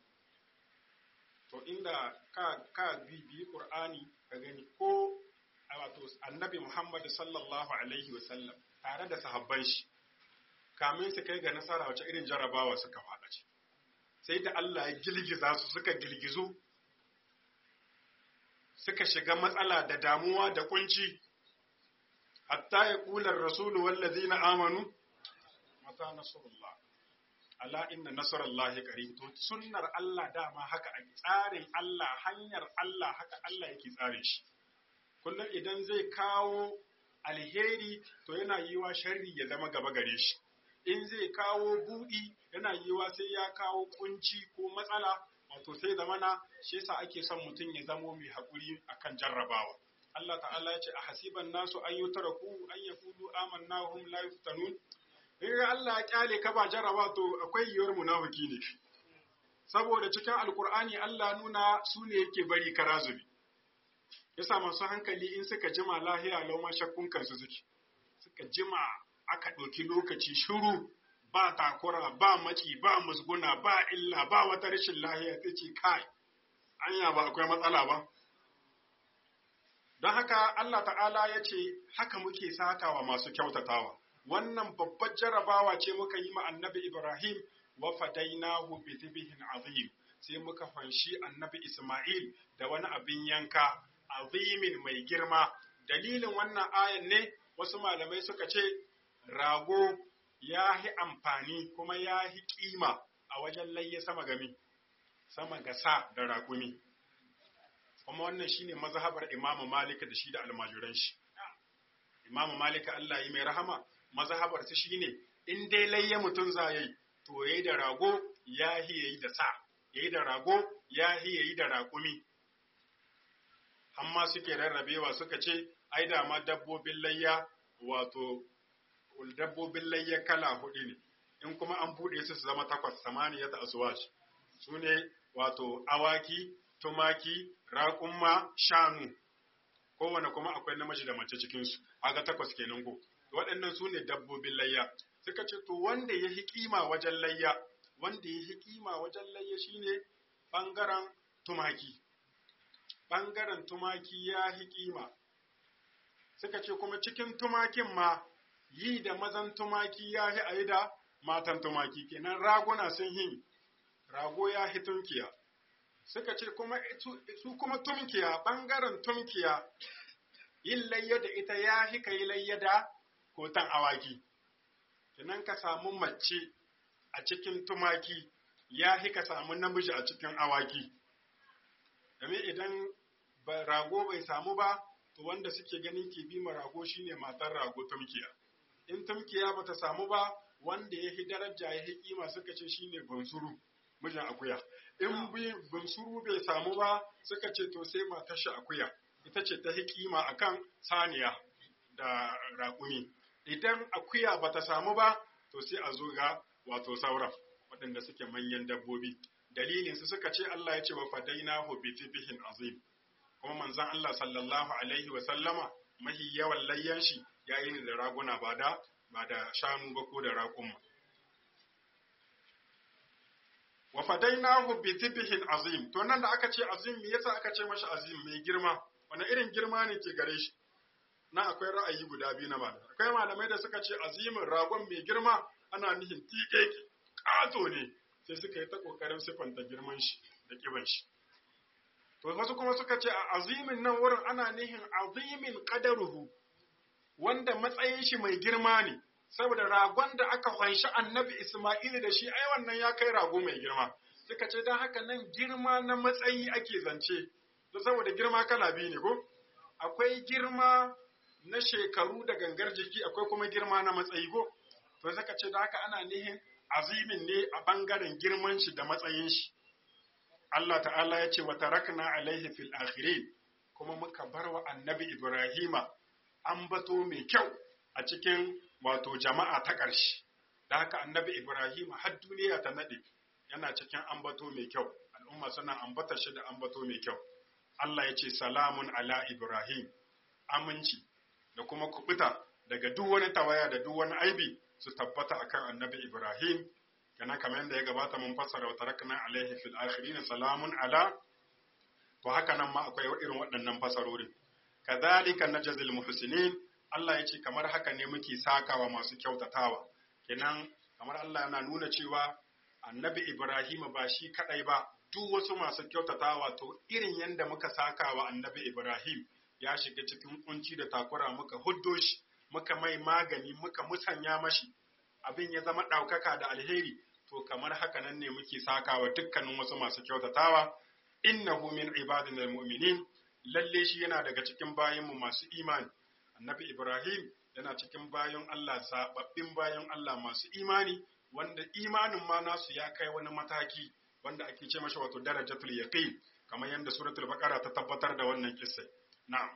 To inda ka bibi Qur'ani ka gani ko wato Annabi Muhammad sallallahu alaihi wa sallam tare da sahabban shi kamin su kai ga nasara wace irin jarabawa suka fada ce. Sai da Allah ya gilgiza su suka gilgizu, suka shiga matsala da damuwa da kunci, hatta ya kula rasulu wallazina amanu mata nasrullah ala inna nasarallahi qarib. To sunnar Allah dama haka a tsarin Allah, hanyar Allah haka Allah yake tsare shi. Kullum idan zai kawo alheri to yana yiwa sharri ya zama gaba gare shi. In zai kawo buɗi yana yiwa sai ya kawo kunci ko matsala, wato sai zamana shi yasa ake son mutum ya zamo mai haƙuri akan jarrabawa. Allah ta'ala ya ce a hasiban nasu an yutraku an yaqulu amanna hum la yuftanun. In Allah ya kyale ka ba jarraba to akwai yiwuwar munafiki ne. Saboda cikin Alkur'ani Allah nuna su ne yake bari karazubi. Yasa masu hankali in suka jima lahiya lauma shakkun kansu suka jima aka ɗauki lokaci shiru, ba takura, ba maci, ba musguna, ba illa, ba wata rashin lahiya, ta ce kai anya ba akwai matsala ba. Don haka Allah ta'ala ya ce haka muke sakawa masu kyautatawa. Wannan babbar jarabawa ce muka yi ma annabi Ibrahim, wa fadainahu bi dhibhin azim, sai muka fanshi annabi Isma'il da wani abin yanka azimin mai girma. Dalilin wannan ayan ne wasu malamai suka ce rago ya yi amfani kuma ya yi kima a wajen layya sama ga sa da raƙumi. Kuma wannan shine mazhabar Imam Malik da shi da almajiran shi. Imam Malik Allah yi mai rahama, mazhabar ta shine in dai layya mutun zayi to yayi da rago yahi yayi da sa, yayi da rago yahi yayi da raƙumi. Amma suke rarrabewa suka ce ai da ma dabbobin layya wato dabbobin layya kala hudu ne, in kuma an bude su zama 8 samaniyat aswaj, sune wato awaki, tumaki, raƙumma, shanu, kowane kuma akwai namiji da mace cikinsu, aga 8 kenan ko. Waɗannan su ne dabbobin layya. Suka ce to wanda ya hi kima wajen layya, shine ɓangaren tumaki. Ɓangaren tumaki ya hi kima. Suka ce kuma cikin tumakin ma yi da mazan tumaki ya hi a yi da matan tumaki kenan raguna sun hin rago ya hi tunkiya suka ce kuma su kuma tumkiya bangaren tumkiya yin layya da ita ya hi kai layya da kotan awaki kenan ka samu mace a cikin tumaki ya hi ka samu namiji a cikin awaki domin idan rago bai samu ba to wanda suke ganin ke bi ma rago shine matar rago tumkiya in tumkiya bata samu ba wanda ya hi daraja ya hi kima suka ce shine bunsuru mijin akuya in bunsuru bai samu ba suka ce to sai matar shi akuya ita ce ta hi kima akan saniya da raƙumi idan akuya bata samu ba to sai a zo ga wato sauran waɗanda suke manyan dabbobi dalilin su suka ce Allah ya ce wa fadainahu bi dhibhin azim kuma manzon Allah sallallahu alaihi wa sallama mahi yawan layyan shi yayi ne da raguna ba da shanu ba ko da raƙuma wa fadainahu bi dhibhin azim to nan da aka ce azim me yasa aka ce mashi azim mai girma wani irin girma ne ke gare shi na akwai ra'ayi guda biyu na malamai akwai malamai da suka ce azimin ragon mai girma ana nihin tiƙeƙe ƙato ne sai suka yi ta ƙoƙarin siffanta girman shi da ƙiban shi to wasu kuma suka ce a azimin nan wurin ana nihin azimin qadaruhu wanda matsayin shi mai girma ne saboda ragon da aka kwanshi annabi Isma'il da shi ai wannan ya kai rago mai girma suka ce dan haka nan girma na matsayi ake zance to saboda girma kala biyu ne ko akwai girma na shekaru da gangar jiki akwai kuma girma na matsayi ko to suka ce da haka ana nihin azimin ne a bangaren girman shi da matsayin shi Allah ta'ala ya ce wa tarakna alaihi fil akhirin kuma muka bar wa annabi Ibrahima ambato mai kyau a cikin wato jama'a ta ƙarshe da haka annabi Ibrahima har duniya ta nade yana cikin ambato mai kyau al'umma suna ambata shi da ambato mai kyau Allah ya ce salamun ala Ibrahim aminci da kuma kubuta daga duk wani tawaya da duk wani aibi su tabbata akan annabi Ibrahim kana kamar yadda ya gabata mun fassara wa tarakna alaihi fil akhirin salamun ala to haka nan ma akwai irin waɗannan fasarorin kadhalika najzil muhsinin Allah ya ce kamar haka ne muke sakawa masu kyautatawa kenan kamar Allah yana nuna cewa annabi Ibrahim ba shi kadai ba duk wasu masu kyautatawa to irin yanda muka sakawa annabi Ibrahim ya shiga cikin kunci da takura muka huddo shi muka mai magani muka musanya mashi abin ya zama ɗaukaka da alheri to kamar haka nan ne muke sakawa dukkanin wasu masu kyautatawa innahu min ibadina almu'minin lalle shi yana daga cikin bayinmu masu imani annabi Ibrahim yana cikin bayan Allah zababbin bayan Allah masu imani wanda imanin ma nasu ya kai wani mataki wanda ake ce mashi wato darajatul yaqin kamar yadda suratul baqara ta tabbatar da wannan kissa na'am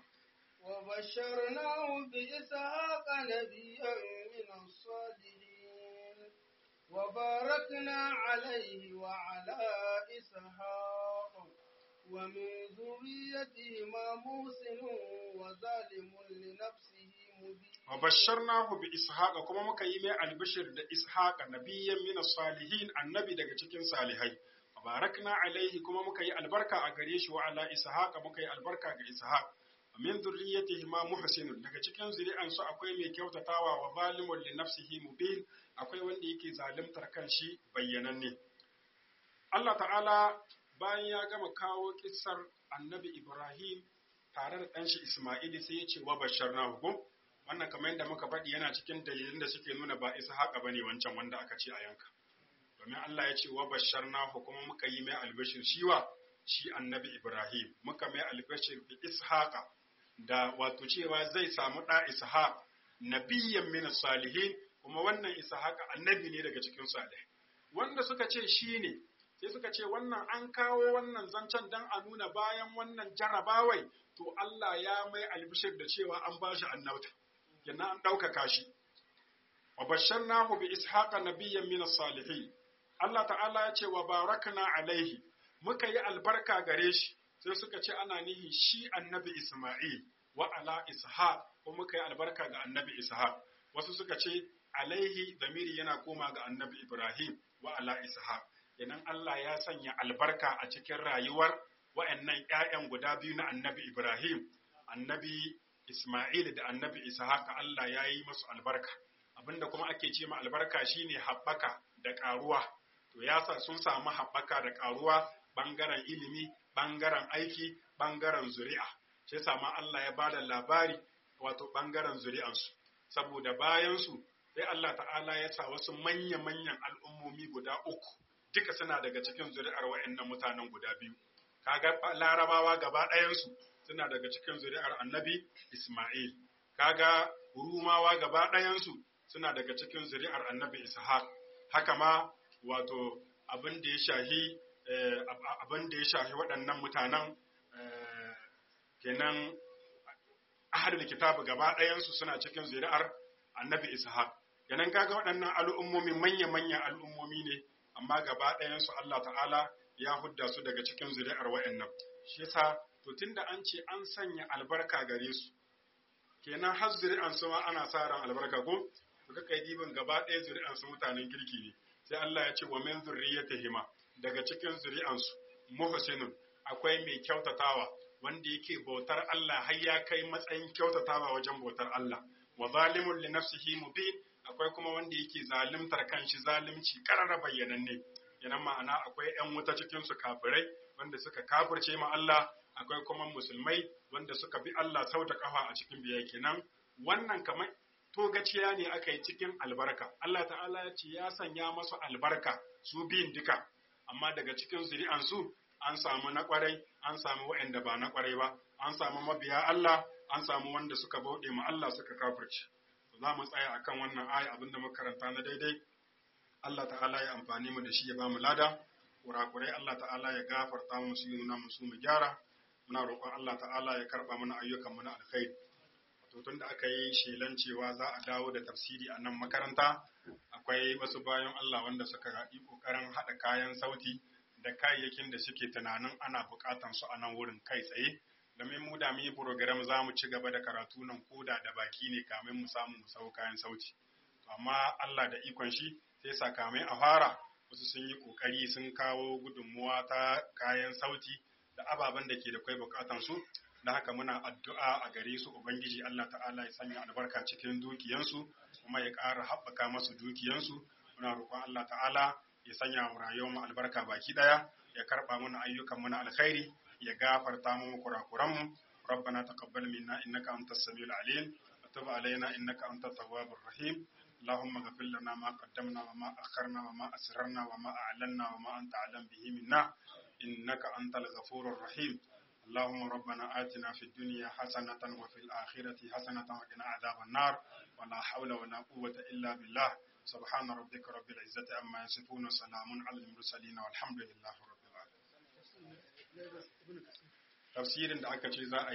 وبشرناه بإسحاق نبيا من الصالحين وباركنا عليه وعلى إسحاق ومن ذريتهما محسن وظالم لنفسه مبين وبشرناه بإسحاق كما muka yi mai albishir da Ishaq nabiyyan min as-salihin annabi daga cikin salihai barakna alaihi kuma muka yi albarka a gare shi wa ala Ishaq muka yi albarka ga Ishaq min dhurriyyatihima muhsinun daga cikin zuri'ansu akwai mai kyautatawa wa zalimun li nafsihi mubin akwai wanda yake zalimtar kanshi bayyananne Allah ta'ala bayan ya gama kawo kissar annabi Ibrahim tare da ɗanshi Isma'il sai ya ce wa basharnahu ko wannan kamar yadda muka faɗi yana cikin dalilin da suke nuna ba Ishaqa bane wancan wanda aka ce a yanka domin Allah ya ce wa basharnahu kuma muka yi mai albashir shi annabi Ibrahim muka mai albashir bi Ishaqa da wato cewa zai samu ɗa Ishaq nabiyyan min salihin kuma wannan Ishaq annabi ne daga cikin salih wanda suka ce shi ne sai suka ce wannan an kawo wannan zancen dan a nuna bayan wannan jarabawai to Allah ya mai albishir da cewa an bashi annabta yana an ɗaukaka shi wa basharnahu bi Ishaqa nabiyyan min salihin Allah ta'ala ya ce wa barakna alaihi muka yi albarka gare shi sai suka ce ana nihi shi annabi Isma'il wa ala Ishaq ko muka yi albarka ga annabi Ishaq wasu suka ce alaihi zamiri yana koma ga annabi Ibrahim wa ala Ishaq idan Allah ya sanya albarka a cikin rayuwar wa'annan ƴaƴan guda biyu na annabi Ibrahim annabi Isma'il da annabi Ishaq Allah ya yi musu albarka abinda kuma ake ce ma albarka shine haɓaka da ƙaruwa. To ya sa sun samu haɓaka da ƙaruwa ɓangaren ilimi, ɓangaren aiki, ɓangaren zuri'a. Shi yasa ma Allah ya bada labari wato ɓangaren zuri'ansu. Saboda bayansu sai Allah ta'ala ya sa wasu manya-manyan al'ummomi guda uku duka suna daga cikin zuri'ar wa'annan mutanen guda biyu. Kaga Larabawa gaba ɗayansu suna daga cikin zuri'ar Annabi Isma'il. Kaga Rumawa gaba ɗayansu suna daga cikin zuri'ar Annabi Ishaq. Haka ma wato abin da ya shahi waɗannan mutanen kenan ahlul kitab gaba ɗayansu suna cikin zuri'ar Annabi Ishaq. Kenan kaga waɗannan al'ummomi manya-manyan al'ummomi ne, amma gaba ɗayansu Allah ta'ala ya hudda su daga cikin zuri'ar waɗannan. Shi yasa to tunda an ce an sanya albarka gare su, kenan har zuri'an su ma ana sa ran albarka ko? To kaka yi diban gaba ɗaya zuri'an su mutanen kirki ne. Sai Allah ya ce wa min zurriyatihima, daga cikin zuri'an su muhsinun, akwai mai kyautatawa wanda yake bautar Allah har ya kai matsayin kyautatawa wajen bautar Allah. Wa zalimun li nafsihi mubin, akwai kuma wanda yake zalimtar kanshi zalunci karara bayyananne. Yana ma'ana akwai ƴan wuta cikin su kafirai wanda suka kafirce ma Allah, akwai kuma musulmai wanda suka bi Allah sau da kafa a cikin biyayya. Kenan wannan kamar togaciya ne aka yi cikin albarka. Allah ta'ala ya ce ya sanya masu albarka su biyun duka, amma daga cikin zuri'ansu an samu na kwarai, an samu waɗanda ba na kwarai ba, an samu mabiya Allah, an samu wanda suka bauɗe ma Allah suka kafirce. Za mu tsaya akan wannan aya abinda muka karanta na daidai. Allah ta'ala ya amfani mu da shi ya ba mu lada. Kurakurai Allah ta'ala ya gafarta mu su nuna mu su mu gyara. Muna roƙon Allah ta'ala ya karɓa mana ayyukan mu na alkhairi. To tun da aka yi shelan cewa za a dawo da tafsiri a nan makaranta, akwai wasu bayan Allah wanda suka yi ƙoƙarin haɗa kayan sauti da kayayyakin da suke tunanin ana buƙatan su a nan wurin kai tsaye. Domin mu da mu yi program za mu ci gaba da karatu nan koda da baki ne kamin mu samu mu sau kayan sauti. Amma Allah da ikon shi sai sakamai a fara wasu sun yi ƙoƙari sun kawo gudunmuwa ta kayan sauti da ababen da ke da kai buƙatan su. Da haka muna addu'a a gare su Ubangiji Allah ta'ala ya sanya albarka cikin dukiyansu kuma ya ƙara haɓaka masu dukiyansu. Muna roƙon Allah ta'ala ya sanya mu rayuwar mu albarka baki ɗaya, ya karɓa mana ayyukan mu na alkhairi, ya gafarta mu kurakuran mu. Rabbana taqabbal minna innaka antas samiul alim wa tub alaina innaka antat tawwabur rahim. اللهم اغفر لنا ما قدمنا وما أخرنا وما أسررنا وما أعلنا وما أنت أعلم به منا إنك أنت الغفور الرحيم. اللهم ربنا آتنا في الدنيا حسنة وفي الآخرة حسنة وقنا عذاب النار ولا حول ولا قوة إلا بالله. سبحان ربك رب العزة عما يصفون وسلام على المرسلين والحمد لله رب العالمين. تفسير da aka ce za a